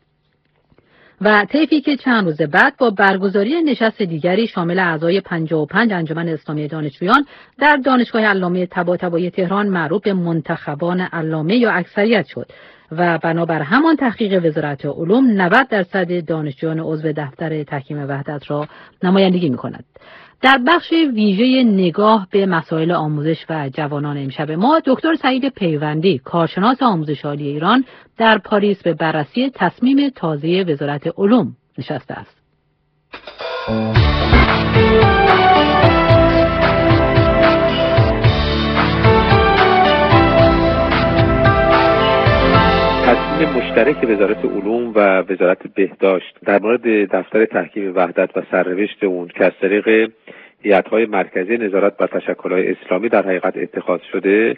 و طیفی که چند روز بعد با برگزاری نشست دیگری شامل اعضای 55 انجمن اسلامی دانشجویان در دانشگاه علامه طباطبایی تهران معروف به منتخبان علامه یا اکثریت شد و بنابر همان تحقیق وزارت علوم 90% دانشجویان عضو دفتر تحکیم وحدت را نمایندگی می‌کند. در بخش ویژه نگاه به مسائل آموزش و جوانان امشب ما دکتر سعید پیوندی کارشناس آموزش عالی ایران در پاریس به بررسی تصمیم تازه وزارت علوم نشسته است. مشترک وزارت علوم و وزارت بهداشت در مورد دفتر تحکیم وحدت و سرنوشت اون که از طریق هیئت‌های مرکزی نظارت بر تشکل‌های اسلامی در حقیقت اتخاذ شده،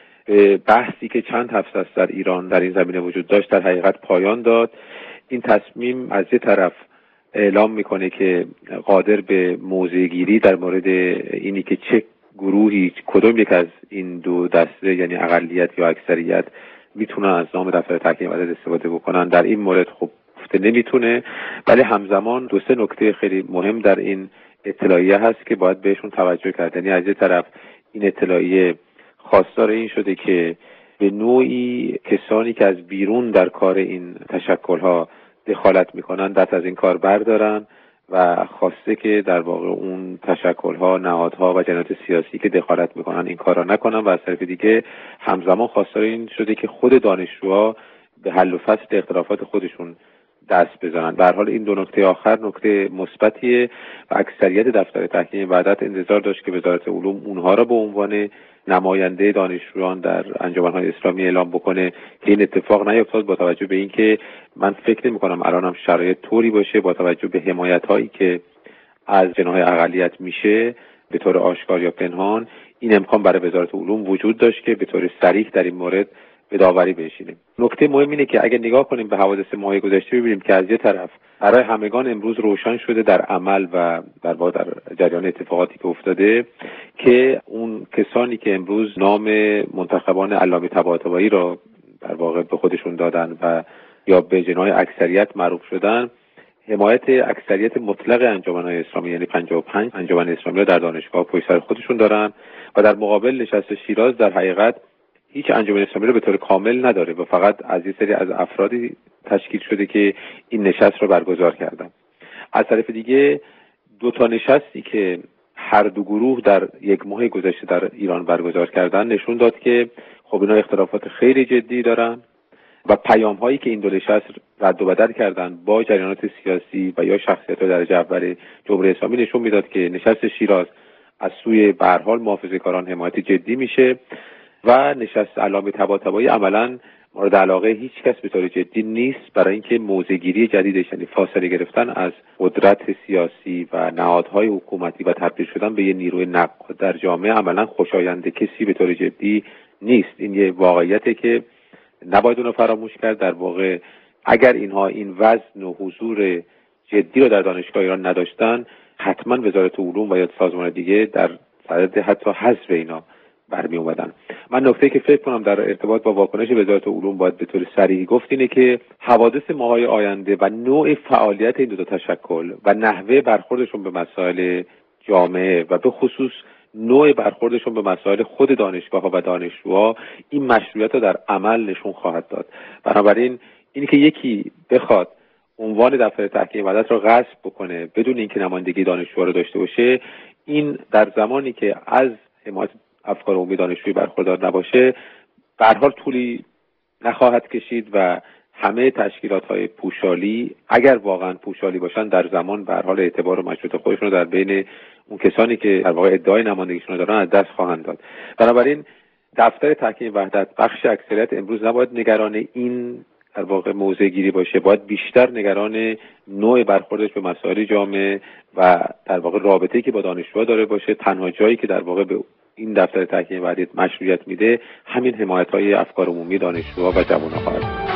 بحثی که چند هفته است در ایران در این زمینه وجود داشت در حقیقت پایان داد. این تصمیم از یک طرف اعلام میکنه که قادر به موضع‌گیری در مورد اینی که چه گروهی کدوم یک از این دو دسته یعنی اقلیت یا اکثریت میتونن از نام دفتر تحکیم وحدت استفاده بکنن، در این مورد خب گفته نمیتونه، ولی همزمان دو سه نکته خیلی مهم در این اطلاعیه هست که باید بهشون توجه کرد. یعنی از یک طرف این اطلاعیه خواستار این شده که به نوعی کسانی که از بیرون در کار این تشکل‌ها دخالت میکنن دست از این کار بردارن و خواسته که در واقع اون تشکل‌ها، نهادها و جناحات سیاسی که دخالت میکنن این کارا نکنن و از طرف دیگه همزمان خواستار این شده که خود دانشجوها به حل و فصل اختلافات خودشون دست بزنن. به هر حال این دو نکته آخر نکته مثبتیه و اکثریت دفتر تحکیم وحدت انتظار داشت که وزارت علوم اونها را به عنوان نماینده دانشجویان در انجمن‌های اسلامی اعلام بکنه که این اتفاق نیفتاد، با توجه به اینکه من فکر نمی‌کنم الان هم شرایط طوری باشه با توجه به حمایت‌هایی که از جناح اقلیت میشه به طور آشکار یا پنهان، این امکان برای وزارت علوم وجود داشت که به طور صریح در این مورد به داوری بنشینیم. نکته مهم اینه که اگه نگاه کنیم به حوادث ماه‌های گذشته ببینیم که از یه طرف برای همگان امروز روشن شده در عمل و در واقع در جریان اتفاقاتی که افتاده که اون کسانی که امروز نام منتخبان علامه طباطبایی را در واقع به خودشون دادن و یا به جناح اکثریت معروف شدن، حمایت اکثریت مطلق انجمن‌های اسلامی یعنی 55 انجمن اسلامی را در دانشگاه پشت سر خودشون دارن و در مقابل نشست شیراز در حقیقت هیچ انجمن اسلامی رو به طور کامل نداره و فقط از یه سری از افرادی تشکیل شده که این نشست رو برگزار کردن. از طرف دیگه دو تا نشستی که هر دو گروه در یک ماه گذشته در ایران برگزار کردن نشون داد که خب اینا اختلافات خیلی جدی دارن و پیام هایی که این دو نشست رد و بدل کردن با جریانات سیاسی و یا شخصیت‌های درجه اول جمهوری اسلامی نشون میداد که نشست شیراز از سوی به هر حال محافظه‌کاران حمایت جدی میشه و نشست علامه طباطبایی عملاً مورد علاقه هیچ کس به طور جدی نیست برای اینکه موضع‌گیری جدیدش یعنی فاصله گرفتن از قدرت سیاسی و نهادهای حکومتی و تبدیل شدن به یه نیروی نقاد در جامعه عملاً خوشایند کسی به طور جدی نیست. این یه واقعیته که نباید اونو فراموش کرد. در واقع اگر اینها این وزن و حضور جدی رو در دانشگاه ایران نداشتن حتما وزارت علوم و یا سازمان دیگه در صدد حتی حذف اینا برمی اومدن. من نکته که فکر کنم در ارتباط با واکنش وزارت علوم باید به طور صریح گفت اینه که حوادث ماهای آینده و نوع فعالیت این دو تشکل و نحوه برخوردشون به مسائل جامعه و به خصوص نوع برخوردشون به مسائل خود دانشگاه‌ها و دانشجوها این مشروعیت رو در عمل نشون خواهد داد. بنابراین اینی که یکی بخواد عنوان دفتر تحکیم وحدت رو غصب بکنه بدون اینکه نمایندگی دانشجوها رو داشته باشه، این در زمانی که از حمایت افکار عمومی دانشجویی برخوردار نباشه به هر حال طولی نخواهد کشید و همه تشکیلات‌های پوشالی اگر واقعا پوشالی باشن در زمان به هر حال اعتبار و مشروعیت خودشون رو در بین اون کسانی که در واقع ادعای نمایندگیشون رو دارن از دست خواهند داد. بنابراین دفتر تحکیم وحدت بخش اکثریت امروز نباید نگران این در واقع موضع‌گیری باشه، باید بیشتر نگران نوع برخوردش به مسائل جامعه و در واقع رابطه‌ای که با دانشجوها داره باشه. تنها جایی که در واقع به این دفتر تحکیم وحدت مشروعیت میده همین حمایت‌های افکار عمومی دانشجوها و جوانان خواهد بود.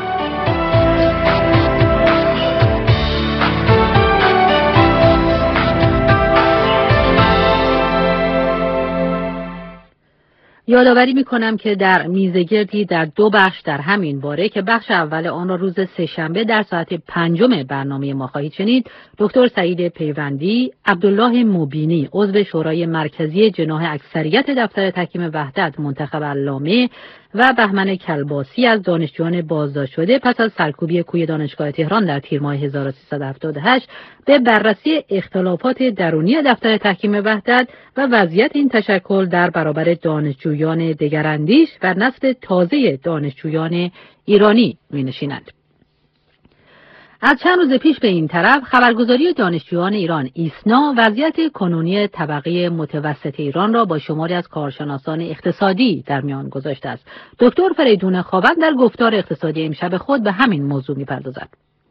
یادآوری میکنم که در میزگردی در دو بخش در همین باره که بخش اول آن را روز سه‌شنبه در ساعت 5 برنامه ما خواهید شنید، دکتر سعید پیوندی، عبدالله مبینی عضو شورای مرکزی جناح اکثریت دفتر تحکیم وحدت منتخب علامه و بهمن کلباسی از دانشجویان بازداشت شده پس از سرکوبی کوی دانشگاه تهران در تیر ماه 1378 به بررسی اختلافات درونی دفتر تحکیم وحدت و وضعیت این تشکل در برابر دانشجویان دگراندیش و نسل تازه دانشجویان ایرانی می‌نشینند. از چند روز پیش به این طرف خبرگزاری دانشجویان ایران ایسنا وضعیت کنونی طبقه متوسط ایران را با شماری از کارشناسان اقتصادی در میان گذاشته است. دکتر فریدون خاوند در گفتار اقتصادی امشب خود به همین موضوع می‌پردازد.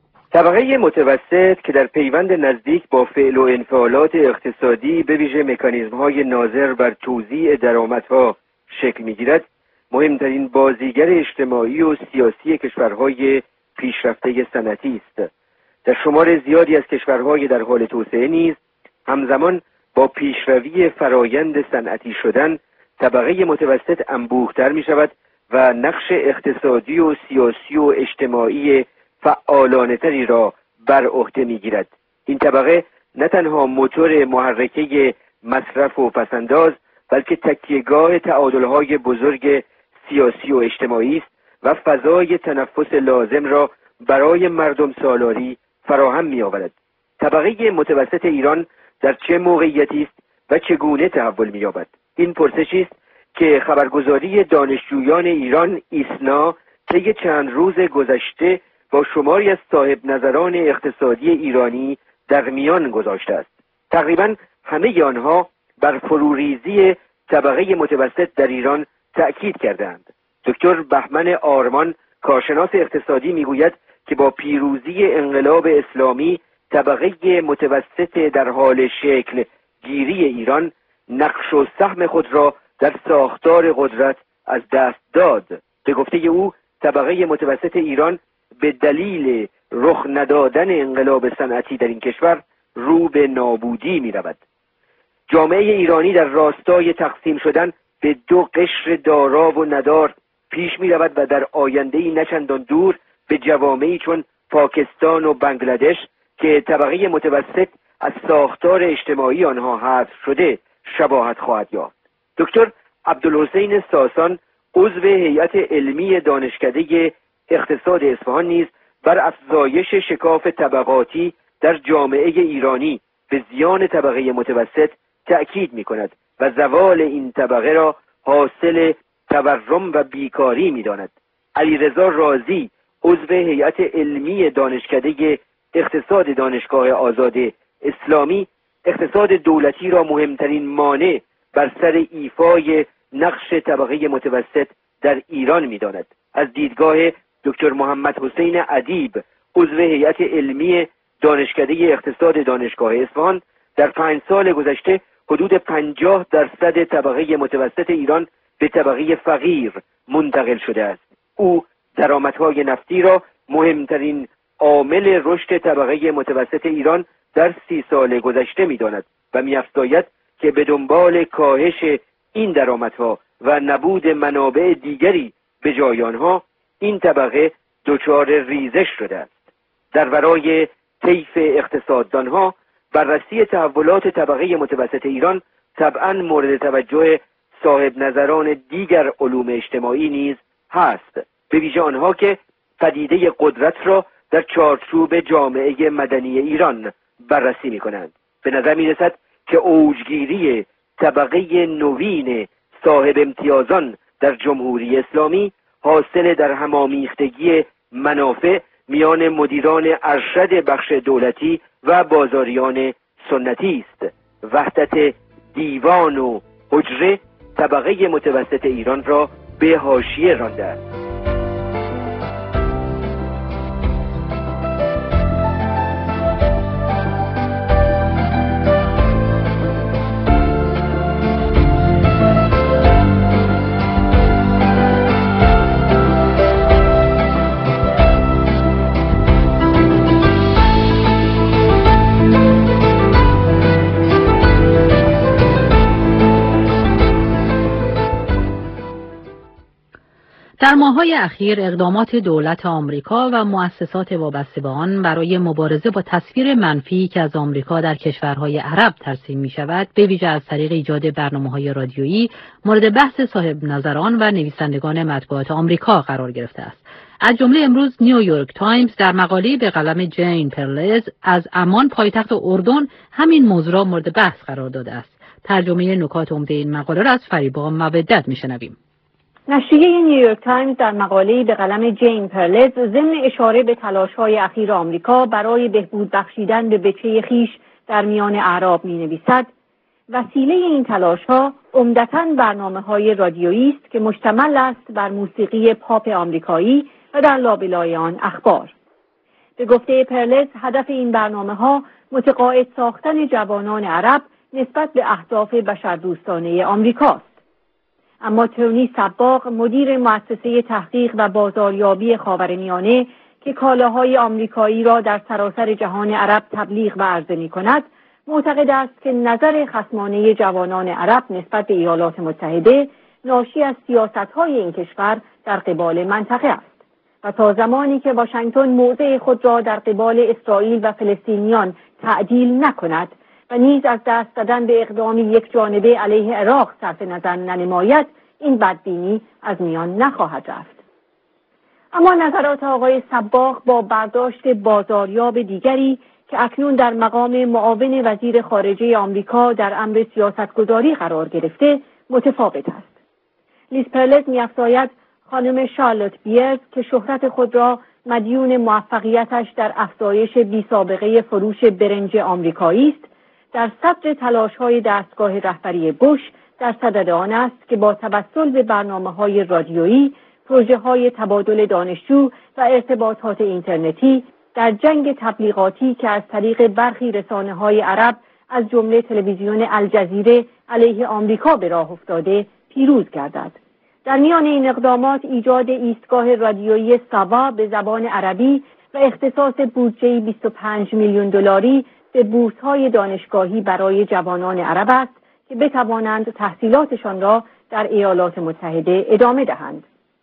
طبقه متوسط که در پیوند نزدیک با فعل و انفعالات اقتصادی به ویژه مکانیزم‌های ناظر بر توزیع درآمدها شکل می‌گیرد، مهمترین بازیگر اجتماعی و سیاسی کشورهای پیشرفته صنعتی است. در شمار زیادی از کشورهای در حال توسعه نیز همزمان با پیشروی فرایند صنعتی شدن، طبقه متوسط انبوه‌تر می‌شود و نقش اقتصادی و سیاسی و اجتماعی فعالانه‌تری را بر عهده می‌گیرد. این طبقه نه تنها موتور محرکه مصرف و پس‌انداز، بلکه تکیه‌گاه تعادل‌های بزرگ سیاسی و اجتماعی است و فضای تنفس لازم را برای مردم سالاری فراهم می‌آورد. طبقه متوسط ایران در چه موقعیتی است و چگونه تحول می‌یابد؟ این پرسشی است که خبرگزاری دانشجویان ایران ایسنا طی چند روز گذشته با شماری از صاحب نظران اقتصادی ایرانی در میان گذاشته است. تقریباً همه آنها بر فروریزی طبقه متوسط در ایران تأکید کردند. دکتر بهمن آرمان کارشناس اقتصادی میگوید که با پیروزی انقلاب اسلامی طبقه متوسط در حال شکل گیری ایران نقش و سهم خود را در ساختار قدرت از دست داد. به گفته او طبقه متوسط ایران به دلیل رخ ندادن انقلاب صنعتی در این کشور رو به نابودی می رود. جامعه ایرانی در راستای تقسیم شدن به دو قشر دارا و ندار پیش می رود و در آینده‌ای نچندان دور به جوامعی چون پاکستان و بنگلادش که طبقه متوسط از ساختار اجتماعی آنها حذف شده شباهت خواهد یافت. دکتر عبدالحسین ساسان عضو هیئت علمی دانشکده اقتصاد اصفهان نیز بر افزایش شکاف طبقاتی در جامعه ایرانی به زیان طبقه متوسط تأکید می‌کند و زوال این طبقه را حاصل تورم و بیکاری می‌داند. علیرضا رازی عضو هیئت علمی دانشکده اقتصاد دانشگاه آزاد اسلامی اقتصاد دولتی را مهمترین مانع بر سر ایفای نقش طبقه متوسط در ایران می‌داند. از دیدگاه دکتر محمد حسین ادیب عضو هیئت علمی دانشکده اقتصاد دانشگاه اصفهان در 5 سال گذشته حدود 50% طبقه متوسط ایران به طبقه فقیر منتقل شده است. او درآمدهای نفتی را مهمترین عامل رشد طبقه متوسط ایران در 30 سال گذشته می‌داند و می‌افزاید که به دنبال کاهش این درآمدها و نبود منابع دیگری به جای آنها این طبقه دچار ریزش شده است. در ورای طیف اقتصاددانها بررسی تحولات طبقه متوسط ایران طبعاً مورد توجه صاحب نظران دیگر علوم اجتماعی نیز هست، به ویژه آنها که پدیده قدرت را در چارچوب جامعه مدنی ایران بررسی می‌کنند. به نظر می‌رسد که اوجگیری طبقه نوین صاحب امتیازان در جمهوری اسلامی حاصل در همامیختگی منافع میان مدیران ارشد بخش دولتی و بازاریان سنتی است. وحدت دیوان و حجره طبقه متوسط ایران را به حاشیه رانده است. در ماه‌های اخیر اقدامات دولت آمریکا و مؤسسات وابسته به آن برای مبارزه با تصویر منفی که از آمریکا در کشورهای عرب ترسیم می‌شود، به ویژه از طریق ایجاد برنامه‌های رادیویی، مورد بحث صاحب نظران و نویسندگان مطبوعات آمریکا قرار گرفته است. از جمله امروز نیویورک تایمز در مقاله‌ای به قلم جین پرلز از عمان پایتخت اردن همین موضوع را مورد بحث قرار داده است. ترجمه نکات عمده این مقاله را از فریبا مودت می‌شنویم. نشریه نیویورک تایمز در مقاله‌ای به قلم جین پرلز ضمن اشاره به تلاش‌های اخیر آمریکا برای بهبود بخشیدن به بچه خویش در میان اعراب می‌نویسد: وسیله این تلاش‌ها عمدتاً برنامه‌های رادیویی است که مشتمل است بر موسیقی پاپ آمریکایی و در لابلای آن اخبار. به گفته پرلز، هدف این برنامه‌ها متقاعد ساختن جوانان عرب نسبت به اهداف بشردوستانه آمریکاست. اما تونی صباغ، مدیر مؤسسه تحقیق و بازاریابی خاورمیانه که کالاهای آمریکایی را در سراسر جهان عرب تبلیغ و عرضه می‌کند، معتقد است که نظر خصمانه جوانان عرب نسبت به ایالات متحده ناشی از سیاست‌های این کشور در قبال منطقه است و تا زمانی که واشنگتن موضع خود را در قبال اسرائیل و فلسطینیان تعدیل نکند و نیز از دست دادن به اقدامی یک جانبه علیه عراق صرف نظر ننماید، این بدبینی از میان نخواهد رفت. اما نظرات آقای صباغ با برداشت بازاریاب دیگری که اکنون در مقام معاون وزیر خارجه آمریکا در امر سیاستگذاری قرار گرفته متفاوت است. لیز پرلز می‌افزاید خانم شارلوت بیرز که شهرت خود را مدیون موفقیتش در افزایش بی‌سابقه فروش برنج آمریکایی است، در صدر تلاش‌های دستگاه رهبری بوش در صدد آن است که با توسل به برنامه‌های رادیویی، پروژه‌های تبادل دانشجو و ارتباطات اینترنتی در جنگ تبلیغاتی که از طریق برخی رسانه‌های عرب از جمله تلویزیون الجزیره علیه آمریکا به راه افتاده پیروز گردد. در میان این اقدامات ایجاد ایستگاه رادیویی ساوا به زبان عربی و اختصاص بودجه 25 میلیون دلاری به بورس‌های دانشگاهی برای جوانان عرب است که بتوانند تحصیلاتشان را در ایالات متحده ادامه دهند.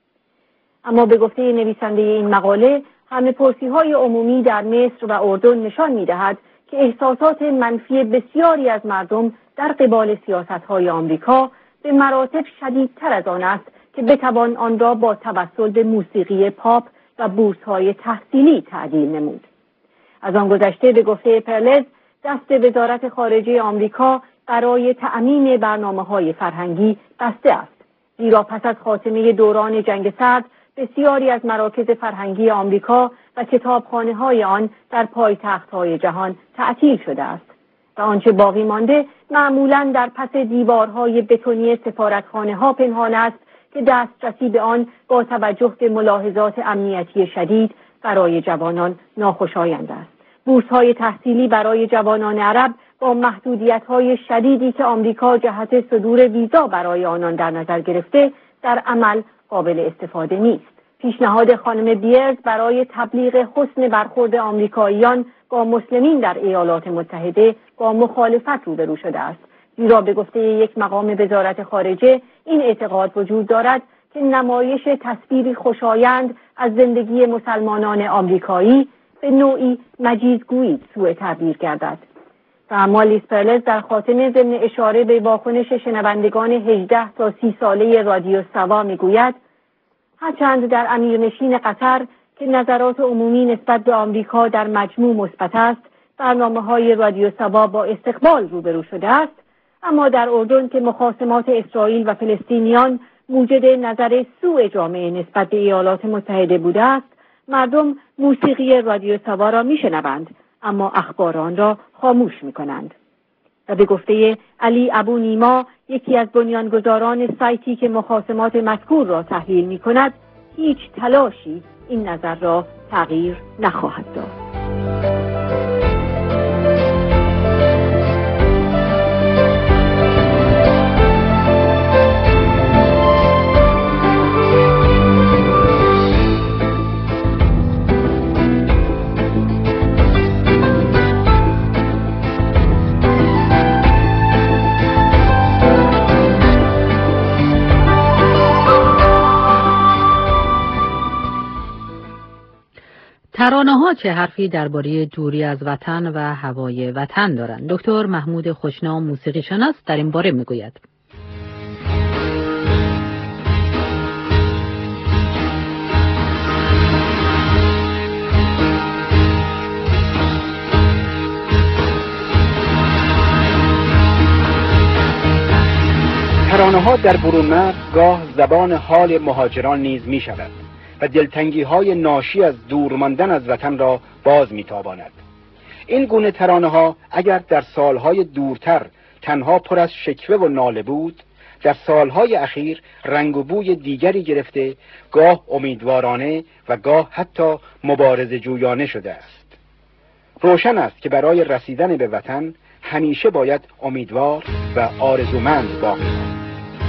اما به گفته نویسنده این مقاله، همه‌پرسی‌های عمومی در مصر و اردن نشان می‌دهد که احساسات منفی بسیاری از مردم در قبال سیاست‌های آمریکا به مراتب شدیدتر از آن است که بتوان آن را با توسل به موسیقی پاپ و بورس‌های تحصیلی تعدیل نمود. از آن گذشته به گفته پرلز، دست وزارت خارجه آمریکا برای تأمین برنامه‌های فرهنگی بسته است، زیرا پس از خاتمه دوران جنگ سرد بسیاری از مراکز فرهنگی آمریکا و کتابخانه‌های آن در پایتخت‌های جهان تعطیل شده است و آنچه باقی مانده معمولاً در پس دیوارهای بتونی سفارتخانه‌ها پنهان است که دسترسی به آن با توجه به ملاحظات امنیتی شدید برای جوانان ناخوشایند است. بورس‌های تحصیلی برای جوانان عرب با محدودیت‌های شدیدی که آمریکا جهت صدور ویزا برای آنان در نظر گرفته در عمل قابل استفاده نیست. پیشنهاد خانم بیرز برای تبلیغ حسن برخورد آمریکاییان با مسلمین در ایالات متحده با مخالفت روبرو شده است، زیرا به گفته یک مقام وزارت خارجه این اعتقاد وجود دارد که نمایش تصویری خوشایند از زندگی مسلمانان آمریکایی به نوعی مجیزگویی سوء تعبیر گردد. و اما لیز پرلز در خاتمه ضمن اشاره به واکنش شنوندگان 18 تا 30 ساله رادیو سوا میگوید: هرچند در امیرنشین قطر که نظرات عمومی نسبت به آمریکا در مجموع مثبت است، برنامه‌های رادیو سوا با استقبال روبرو شده است، اما در اردن که مخاصمات اسرائیل و فلسطینیان موجد نظر سوء جامعه نسبت به ایالات متحده بوده است، مردم موسیقی رادیو سوا را میشنوند اما اخبار آن را خاموش میکنند. و به گفته علی ابو نیما، یکی از بنیانگذاران سایتی که مخاصمات مذکور را تحلیل میکند، هیچ تلاشی این نظر را تغییر نخواهد داد. ترانه‌ها چه حرفی درباره دوری از وطن و هوای وطن دارند؟ دکتر محمود خوشنام، موسیقی شناس، در این باره میگوید: ترانه‌ها در برون‌مرز گاه زبان حال مهاجران نیز می‌شود و دلتنگی‌های ناشی از دور ماندن از وطن را باز می‌تاباند. این گونه ترانه‌ها اگر در سالهای دورتر تنها پر از شکوه و ناله بود، در سالهای اخیر رنگ و بوی دیگری گرفته، گاه امیدوارانه و گاه حتی مبارزه جویانه شده است. روشن است که برای رسیدن به وطن همیشه باید امیدوار و آرزومند باقی ماند.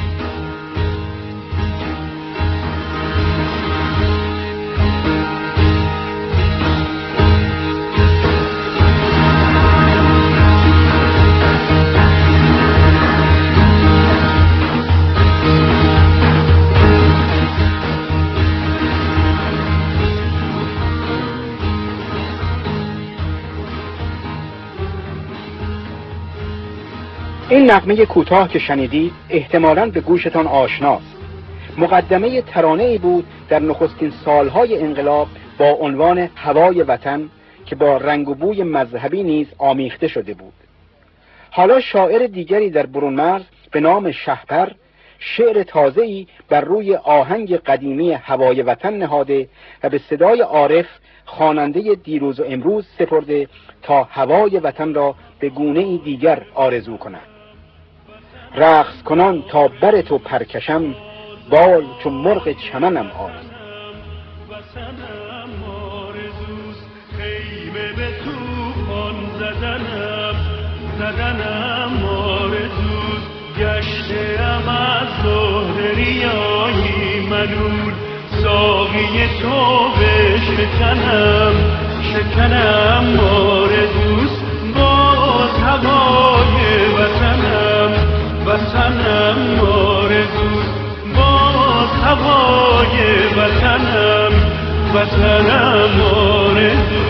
این نغمه کوتاه که شنیدید احتمالاً به گوشتان آشناست. مقدمه ترانه‌ای بود در نخستین سالهای انقلاب با عنوان هوای وطن که با رنگ و بوی مذهبی نیز آمیخته شده بود. حالا شاعر دیگری در برون‌مرز به نام شهپر شعر تازه‌ای بر روی آهنگ قدیمی هوای وطن نهاده و به صدای عارف خواننده دیروز و امروز سپرده تا هوای وطن را به گونه‌ای دیگر آرزو کند. رقص کنان تا بر تو پرکشم، بال چون مرغ چمنم آرزو. وطنم آرزوست، خیمه به طوفان زدنم آرزوست. گشته‌ام از زهر ریایی ملول، ساقی تو شکنم آرزوست. باز هوای وطنم آرزوست. باز هوای وطنم آرزوست.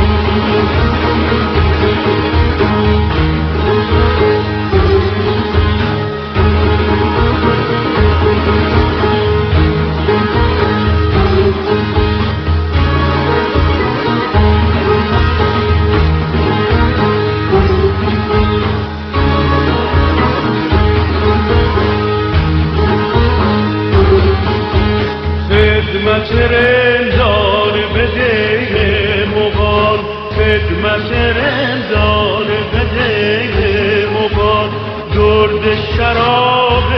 خدمت رندان به دل مغان، خدمت رندان به دل مغان. درد شراب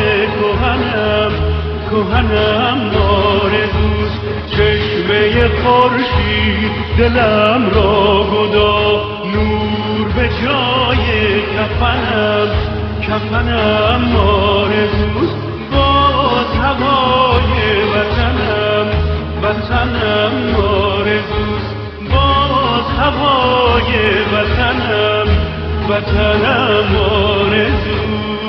کهنم آرزوست. چشمه خورشید دلم را گدا، نور به جای کفنم آرزوست. باز هوای وطنم آرزوست. باز هوای وطنم آرزوست.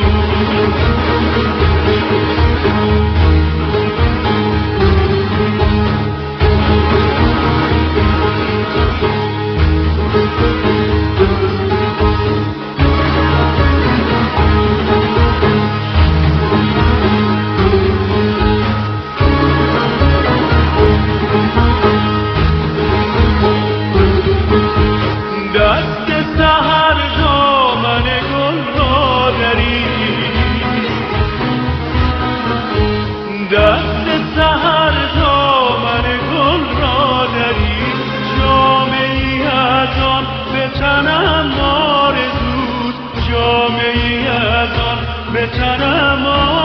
بتنم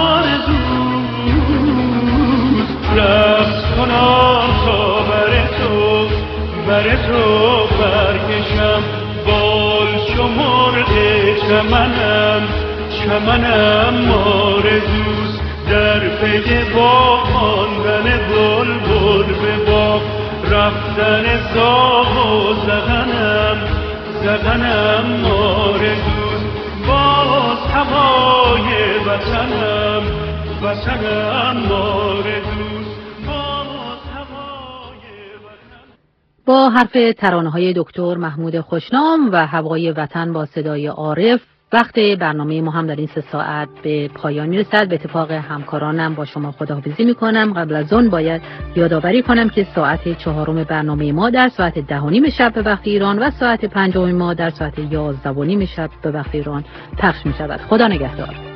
آرزوست. رقص کنم تا بر تو برکشم، بال چو مرغ چمنم آرزوست. در پی باغ ماندن بلبل به باغ، رفتن زاغ و زدنم آرزوست. باز هوای وطنم آرزوست. باز هوای وطنم. با حرف ترانه‌های دکتر محمود خوشنام و هوای وطن با صدای عارف، وقت برنامه ما هم در این 3 ساعت به پایان میرسد. به اتفاق همکارانم با شما خداحافظی میکنم. قبل از اون باید یادآوری کنم که ساعت 4 برنامه ما در ساعت 10:30 شب به وقت ایران و ساعت 5 ما در ساعت 11:30 شب به وقت ایران پخش میشود. خدا نگهدار.